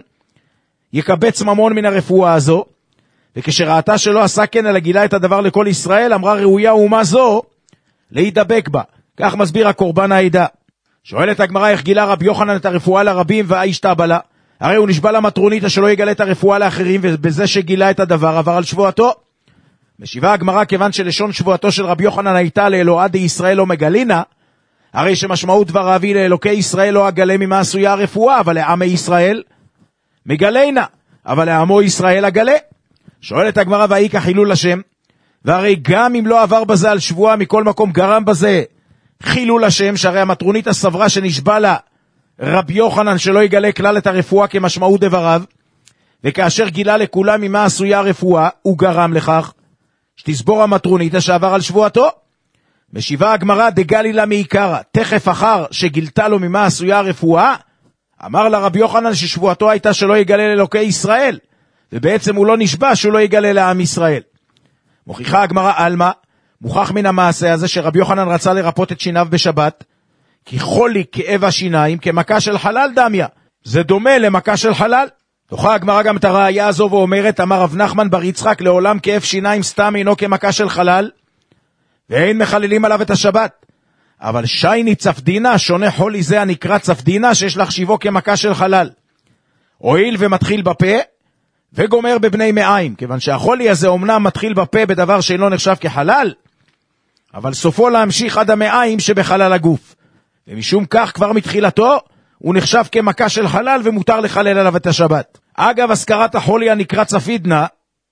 יקבץ ממון מן הרפואה הזו, וכשראתה שלא עשה כן אלא גילה את הדבר לכל ישראל, אמרה ראויה אומה זו להידבק בה. כך מסביר הקורבן העדה. שואלת הגמרא, איך גילה רבי יוחנן את הרפואה לרבים והאשתבא לה? הרי הוא נשבע למטרוניתא שלא יגלה את הרפואה לאחרים, ובזה שגילה את הדבר עבר על שבועתו. משיבה הגמרא, כיוון שלשון שבועתו של רבי יוחנן הייתה לאלוהי דישראל לא מגלינה, הרי שמשמעות דבריו היא לאלוקי ישראל לא אגלה ממה עשויה הרפואה, אבל לעמי ישראל מגלינה, אבל לעמו ישראל אגלה. שואלת הגמרא, והאי כחילול השם, והרי גם אם לא עבר בזה על שבועה, מכל מקום גרם בזה חילול השם, שהרי המטרוניתא סברה שנשבע לה רבי יוחנן שלא יגלה כלל את הרפואה כמשמעות דבריו, וכאשר גילה לכולם ממה עשויה הרפואה, הוא גרם לכך שתסבור המטרוניתא שעבר על שבועתו. משיבה הגמרא, דגלי לה מעיקרא, תכף אחר שגילתה לו ממה עשויה הרפואה, אמר לה רבי יוחנן ששבועתו הייתה שלא יגלה לאלוקי ישראל, ובעצם הוא לא נשבע שהוא לא יגלה לעם ישראל. מוכיחה הגמרא אלמה, מוכח מן המעשה הזה שרבי יוחנן רצה לרפות את שיניו בשבת, כי חולי כאב השיניים כמכה של חלל דמיה, זה דומה למכה של חלל. דוחה הגמרא גם את הראיה הזו ואומרת, אמר רב נחמן בר יצחק, לעולם כאב שיניים סתם אינו כמכה של חלל, ואין מחללים עליו את השבת. אבל שייני צפדינה, שונה חולי זה הנקרא צפדינה, שיש להחשיבו כמכה של חלל. הואיל ומתחיל בפה, וגומר בבני מעיים, כיוון שהחולי הזה אומנם מתחיל בפה בדבר שאינו נחשב כחלל, אבל סופו להמשיך עד המעיים שבחלל הגוף. ומשום כך כבר מתחילתו, הוא נחשב כמכה של חלל ומותר לחלל עליו את השבת. אגב, הזכרת החולי הנקרא צפידנה,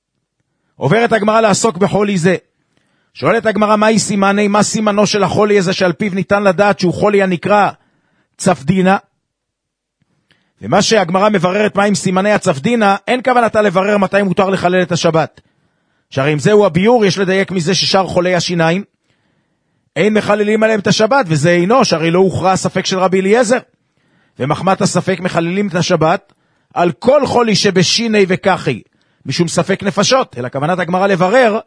עוברת הגמרא לעסוק בחולי זה. שואלת הגמרא, מהי סימני, מה סימנו של החולי הזה שעל פיו ניתן לדעת שהוא חולי הנקרא צפדינה? ומה שהגמרא מבררת מה עם סימני הצפדינה, אין כוונתה לברר מתי מותר לחלל את השבת. שהרי אם זהו הביור, יש לדייק מזה ששאר חולי השיניים אין מחללים עליהם את השבת, וזה אינו, שהרי לא הוכרע הספק של רבי אליעזר. ומחמת הספק מחללים את השבת על כל חולי שבשיני וכחי, משום ספק נפשות, אלא כוונת הגמרא לברר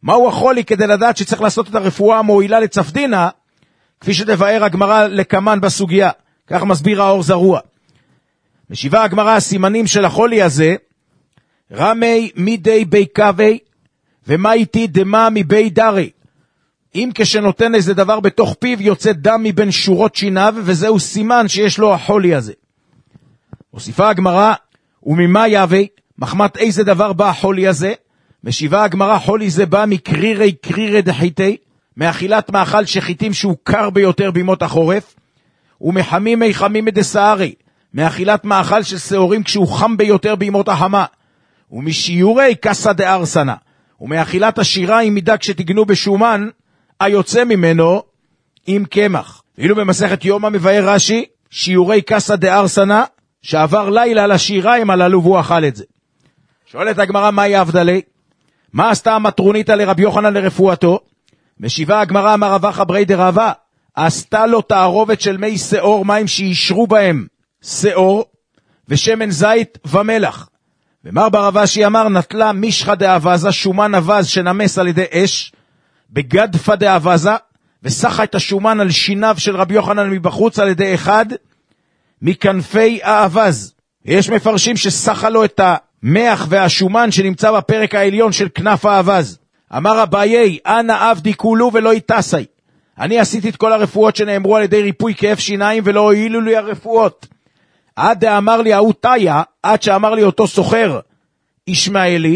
מהו החולי כדי לדעת שצריך לעשות את הרפואה המועילה לצפדינה, כפי שתבאר הגמרא לקמן בסוגיה, כך מסביר האור זרוע. משיבה הגמרא הסימנים של החולי הזה, רמי מידי בי קווי, ומה איתי דמה מבי דרי. אם כשנותן איזה דבר בתוך פיו יוצא דם מבין שורות שיניו, וזהו סימן שיש לו החולי הזה. הוסיפה הגמרא, וממה יווי, מחמת איזה דבר בא החולי הזה? משיבה הגמרא, חולי זה בא מקרירי קרירי דחיתי, מאכילת מאכל שחיתים שהוא קר ביותר בימות החורף, ומחמימי חמימי דסערי, מאכילת מאכל של שעורים כשהוא חם ביותר בימות החמה, ומשיעורי קסה דארסנה, ומאכילת השירה עם מידה כשתגנו בשומן, היוצא ממנו עם קמח. ואילו במסכת יומא מבאר רש"י, שיעורי קסה דארסנה, שעבר לילה לשיריים הללו והוא אכל את זה. שואלת הגמרא, מה היא ההבדלה? מה עשתה המטרוניתא לרבי יוחנן לרפואתו? משיבה הגמרא, אמר רבא חברי דרבא, עשתה לו תערובת של מי שאור, מים שישרו בהם שאור, ושמן זית ומלח. ומר ברבא שאמר, נטלה משחה דאבזה, שומן אבז שנמס על ידי אש, בגדפה דאבזה, וסחה את השומן על שיניו של רבי יוחנן מבחוץ על ידי אחד מכנפי האבז. יש מפרשים שסחה לו את המח והשומן שנמצא בפרק העליון של כנף האבז. אמר אביי, אנא עבדי כולו ולא יתסי. אני עשיתי את כל הרפואות שנאמרו על ידי ריפוי כאב שיניים ולא הועילו לי הרפואות. עד דאמר לי ההוא תיה, עד שאמר לי אותו סוחר ישמעאלי,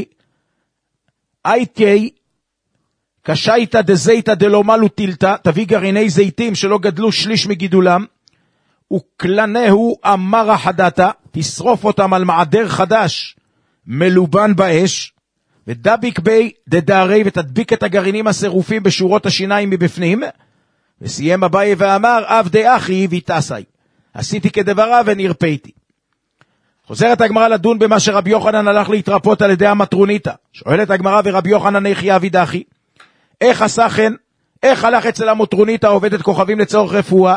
הייתי קשייתא דזיתא דלא מלו טילתא, תביא גרעיני זיתים שלא גדלו שליש מגידולם, וכלנהו אמרה חדתה, תשרוף אותם על מעדר חדש מלובן באש, ודביק בי דדערי, ותדביק את הגרעינים השרופים בשורות השיניים מבפנים. וסיים אביי ואמר, עבדי אחי ויתסי, עשיתי כדברה ונרפאתי. חוזרת הגמרא לדון במה שרבי יוחנן הלך להתרפות על ידי המטרוניתא. שואלת הגמרא, ורבי יוחנן איך יעביד אחי? איך עשה כן? איך הלך אצל המטרוניתא עובדת כוכבים לצורך רפואה?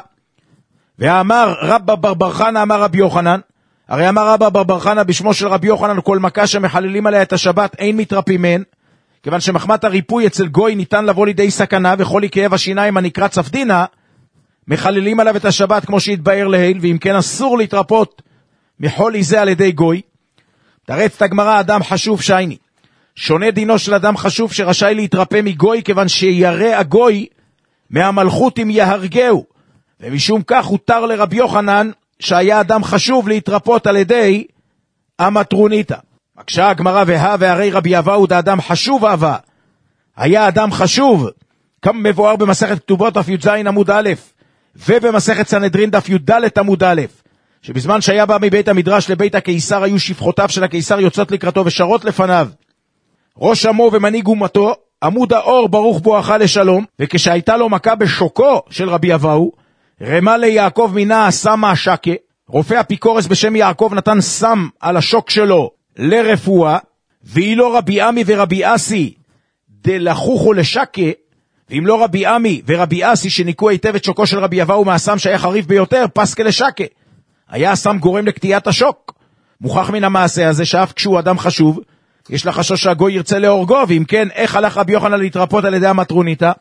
ואמר רבא בר בר חנא, אמר רבי יוחנן, הרי אמר רבא בר בר חנא בשמו של רבי יוחנן, כל מכה שמחללים עליה את השבת אין מתרפים מהן, כיוון שמחמת הריפוי אצל גוי ניתן לבוא לידי סכנה, וכל כאב השיניים הנקרא צפדינה מחללים עליו את השבת כמו שהתבאר להיל, ואם כן אסור להתרפות מחולי זה על ידי גוי. תרץ הגמרא, אדם חשוב שייני, שונה דינו של אדם חשוב שרשאי להתרפא מגוי, כיוון שירא הגוי מהמלכות אם יהרגהו, ומשום כך הותר לרבי יוחנן שהיה אדם חשוב להתרפות על ידי המטרוניתא. מקשה הגמרא, והא והרי רבי אבאו דאדם חשוב אבא, היה אדם חשוב, כמה מבואר במסכת כתובות דף י"ז עמוד א', ובמסכת סנהדרין דף י"ד עמוד א', שבזמן שהיה בא מבית המדרש לבית הקיסר, היו שפחותיו של הקיסר יוצאות לקראתו ושרות לפניו, ראש עמו ומנהיג אומתו, עמוד האור ברוך בואך לשלום. וכשהייתה לו מכה בשוקו של רבי אבאו, רמה ליעקב מינה סמה השקה, רופא אפיקורס בשם יעקב נתן סם על השוק שלו לרפואה, ואם לא רבי עמי ורבי אסי דלחוכו לשקה, ואם לא רבי עמי ורבי אסי שניקו היטב את שוקו של רבי אבאו מהסם שהיה חריף ביותר, פסקה לשקה, היה הסם גורם לקטיעת השוק. מוכח מן המעשה הזה שאף כשהוא אדם חשוב יש לחשוש שהגוי ירצה להורגו, ואם כן איך הלך רבי יוחנן להתרפות על ידי המטרוניתא?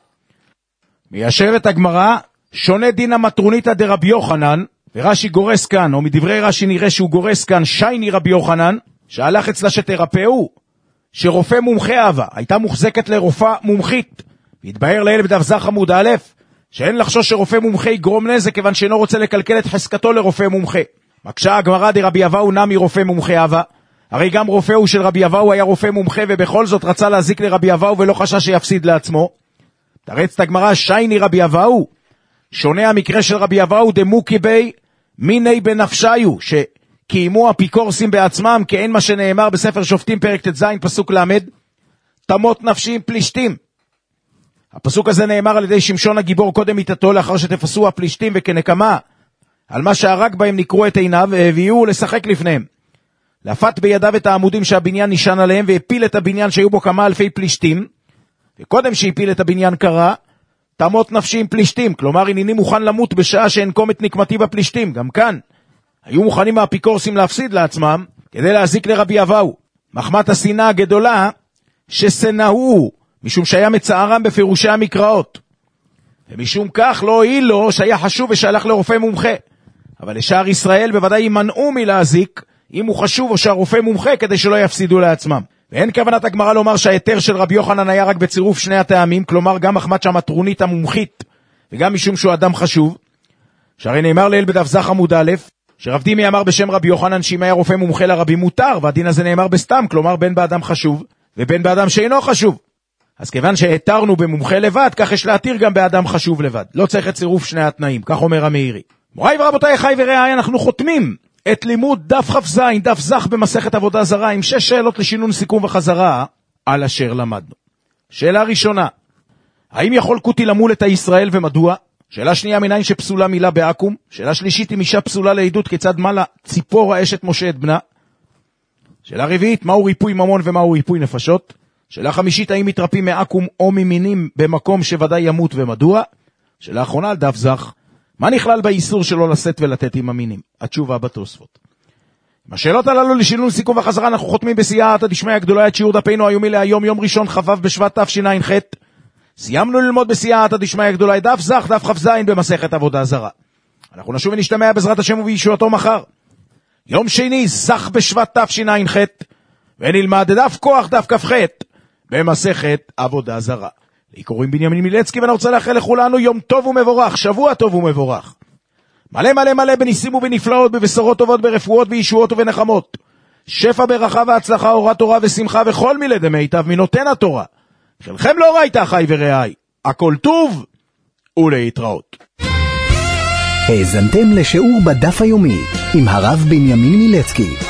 מיישבת הגמרא, שונה דין המטרוניתא דרבי יוחנן, ורש"י גורס כאן, או מדברי רש"י נראה שהוא גורס כאן, שייני רבי יוחנן, שהלך אצלה שתרפאו, שרופא מומחה אהבה, הייתה מוחזקת לרופאה מומחית, והתבהר לאל בדף זך עמוד א', שאין לחשוש שרופא מומחה יגרום נזק, כיוון שאינו רוצה לקלקל את חזקתו לרופא מומחה. מקשה הגמרא, דרבי אבאו נמי רופא מומחה אהבה, הרי גם רופאו של רבי אבאו היה רופא מומחה, ובכל זאת רצה להזיק לרבי אבאו ולא חשש שיפסיד לעצמו. תרץ הגמרא, שייני רבי אבאו, שונה המקרה של רבי אבאו דמוקי בי מיני בנפשיו, שקיימו אפיקורסים בעצמם, כאין מה שנאמר בספר שופטים פרק ט"ז פסוק למד, תמות נפשיים פלישתים. הפסוק הזה נאמר על ידי שמשון הגיבור קודם מיתתו, לאחר שתפסו הפלישתים וכנקמה על מה שהרג בהם נקרו את עיניו, והביאו לשחק לפניהם. לפת בידיו את העמודים שהבניין נשען עליהם, והפיל את הבניין שהיו בו כמה אלפי פלישתים, וקודם שהפיל את הבניין קרא, תמות נפשיים פלישתים, כלומר הנני מוכן למות בשעה שאנקום את נקמתי בפלישתים. גם כאן היו מוכנים האפיקורסים להפסיד לעצמם כדי להזיק לרבי אבאו, מחמת השנאה הגדולה ששנאו משום שהיה מצערם בפירושי המקראות. ומשום כך לא הועיל לו שהיה חשוב ושהלך לרופא מומחה. אבל לשאר ישראל בוודאי ימנעו מלהזיק, אם הוא חשוב או שהרופא מומחה, כדי שלא יפסידו לעצמם. ואין כוונת הגמרא לומר שהיתר של רבי יוחנן היה רק בצירוף שני הטעמים, כלומר גם מחמת שהמטרונית המומחית, וגם משום שהוא אדם חשוב, שהרי נאמר לאל בדף זך עמוד א', שרב דימי אמר בשם רבי יוחנן שאם היה רופא מומחה לרבי מותר, והדין הזה נאמר בסתם, כלומר בין באדם חשוב, ובין באדם שאינו חשוב. אז כיוון שהתרנו במומחה לבד, כך יש להתיר גם באדם חשוב לבד. לא צריך את צירוף שני התנאים, כך אומר המאירי. מוריי ורבותיי, חי ורעי, אנחנו חותמים את לימוד דף ח"ז, דף זך במסכת עבודה זרה, עם שש שאלות לשינון סיכום וחזרה על אשר למדנו. שאלה ראשונה, האם יכול כותי למול את הישראל ומדוע? שאלה שנייה, מניין שפסולה מילה בעקום? שאלה שלישית, אם אישה פסולה לעדות, כיצד מלה ציפור האשת משה את בנה? שאלה רביעית, מהו ריפוי ממון ומהו ריפוי נפשות? שאלה חמישית, האם מתרפים מעקום או ממינים במקום שוודאי ימות ומדוע? שאלה אחרונה על דף זך, מה נכלל באיסור שלו לשאת ולתת עם המינים? התשובה בתוספות. עם השאלות הללו לשינון סיכום וחזרה, אנחנו חותמים בסייעתא דשמיא הגדולה את שיעור דפינו היומי להיום, יום ראשון ח"ו בשבט תשע"ח. סיימנו ללמוד בסייעתא דשמיא הגדולה את דף זך, דף כ"ז במסכת עבודה זרה. אנחנו נשוב ונשתמע בעזרת השם ובישועתו מחר. יום שני, זך בשבט תשע"ח, ונלמד דף כוח דף כ"ח במסכת עבודה זרה. לי קוראים בנימין מילצקי, ואני רוצה לאחל לכולנו יום טוב ומבורך, שבוע טוב ומבורך. מלא מלא מלא בניסים ובנפלאות, בבשורות טובות, ברפואות וישועות ובנחמות. שפע ברכה והצלחה, אורת תורה ושמחה וכל מילי דמיטב מנותן התורה. חלכם לא ראיתה חי ורעי, הכל טוב ולהתראות. האזנתם לשיעור בדף היומי עם הרב בנימין מילצקי.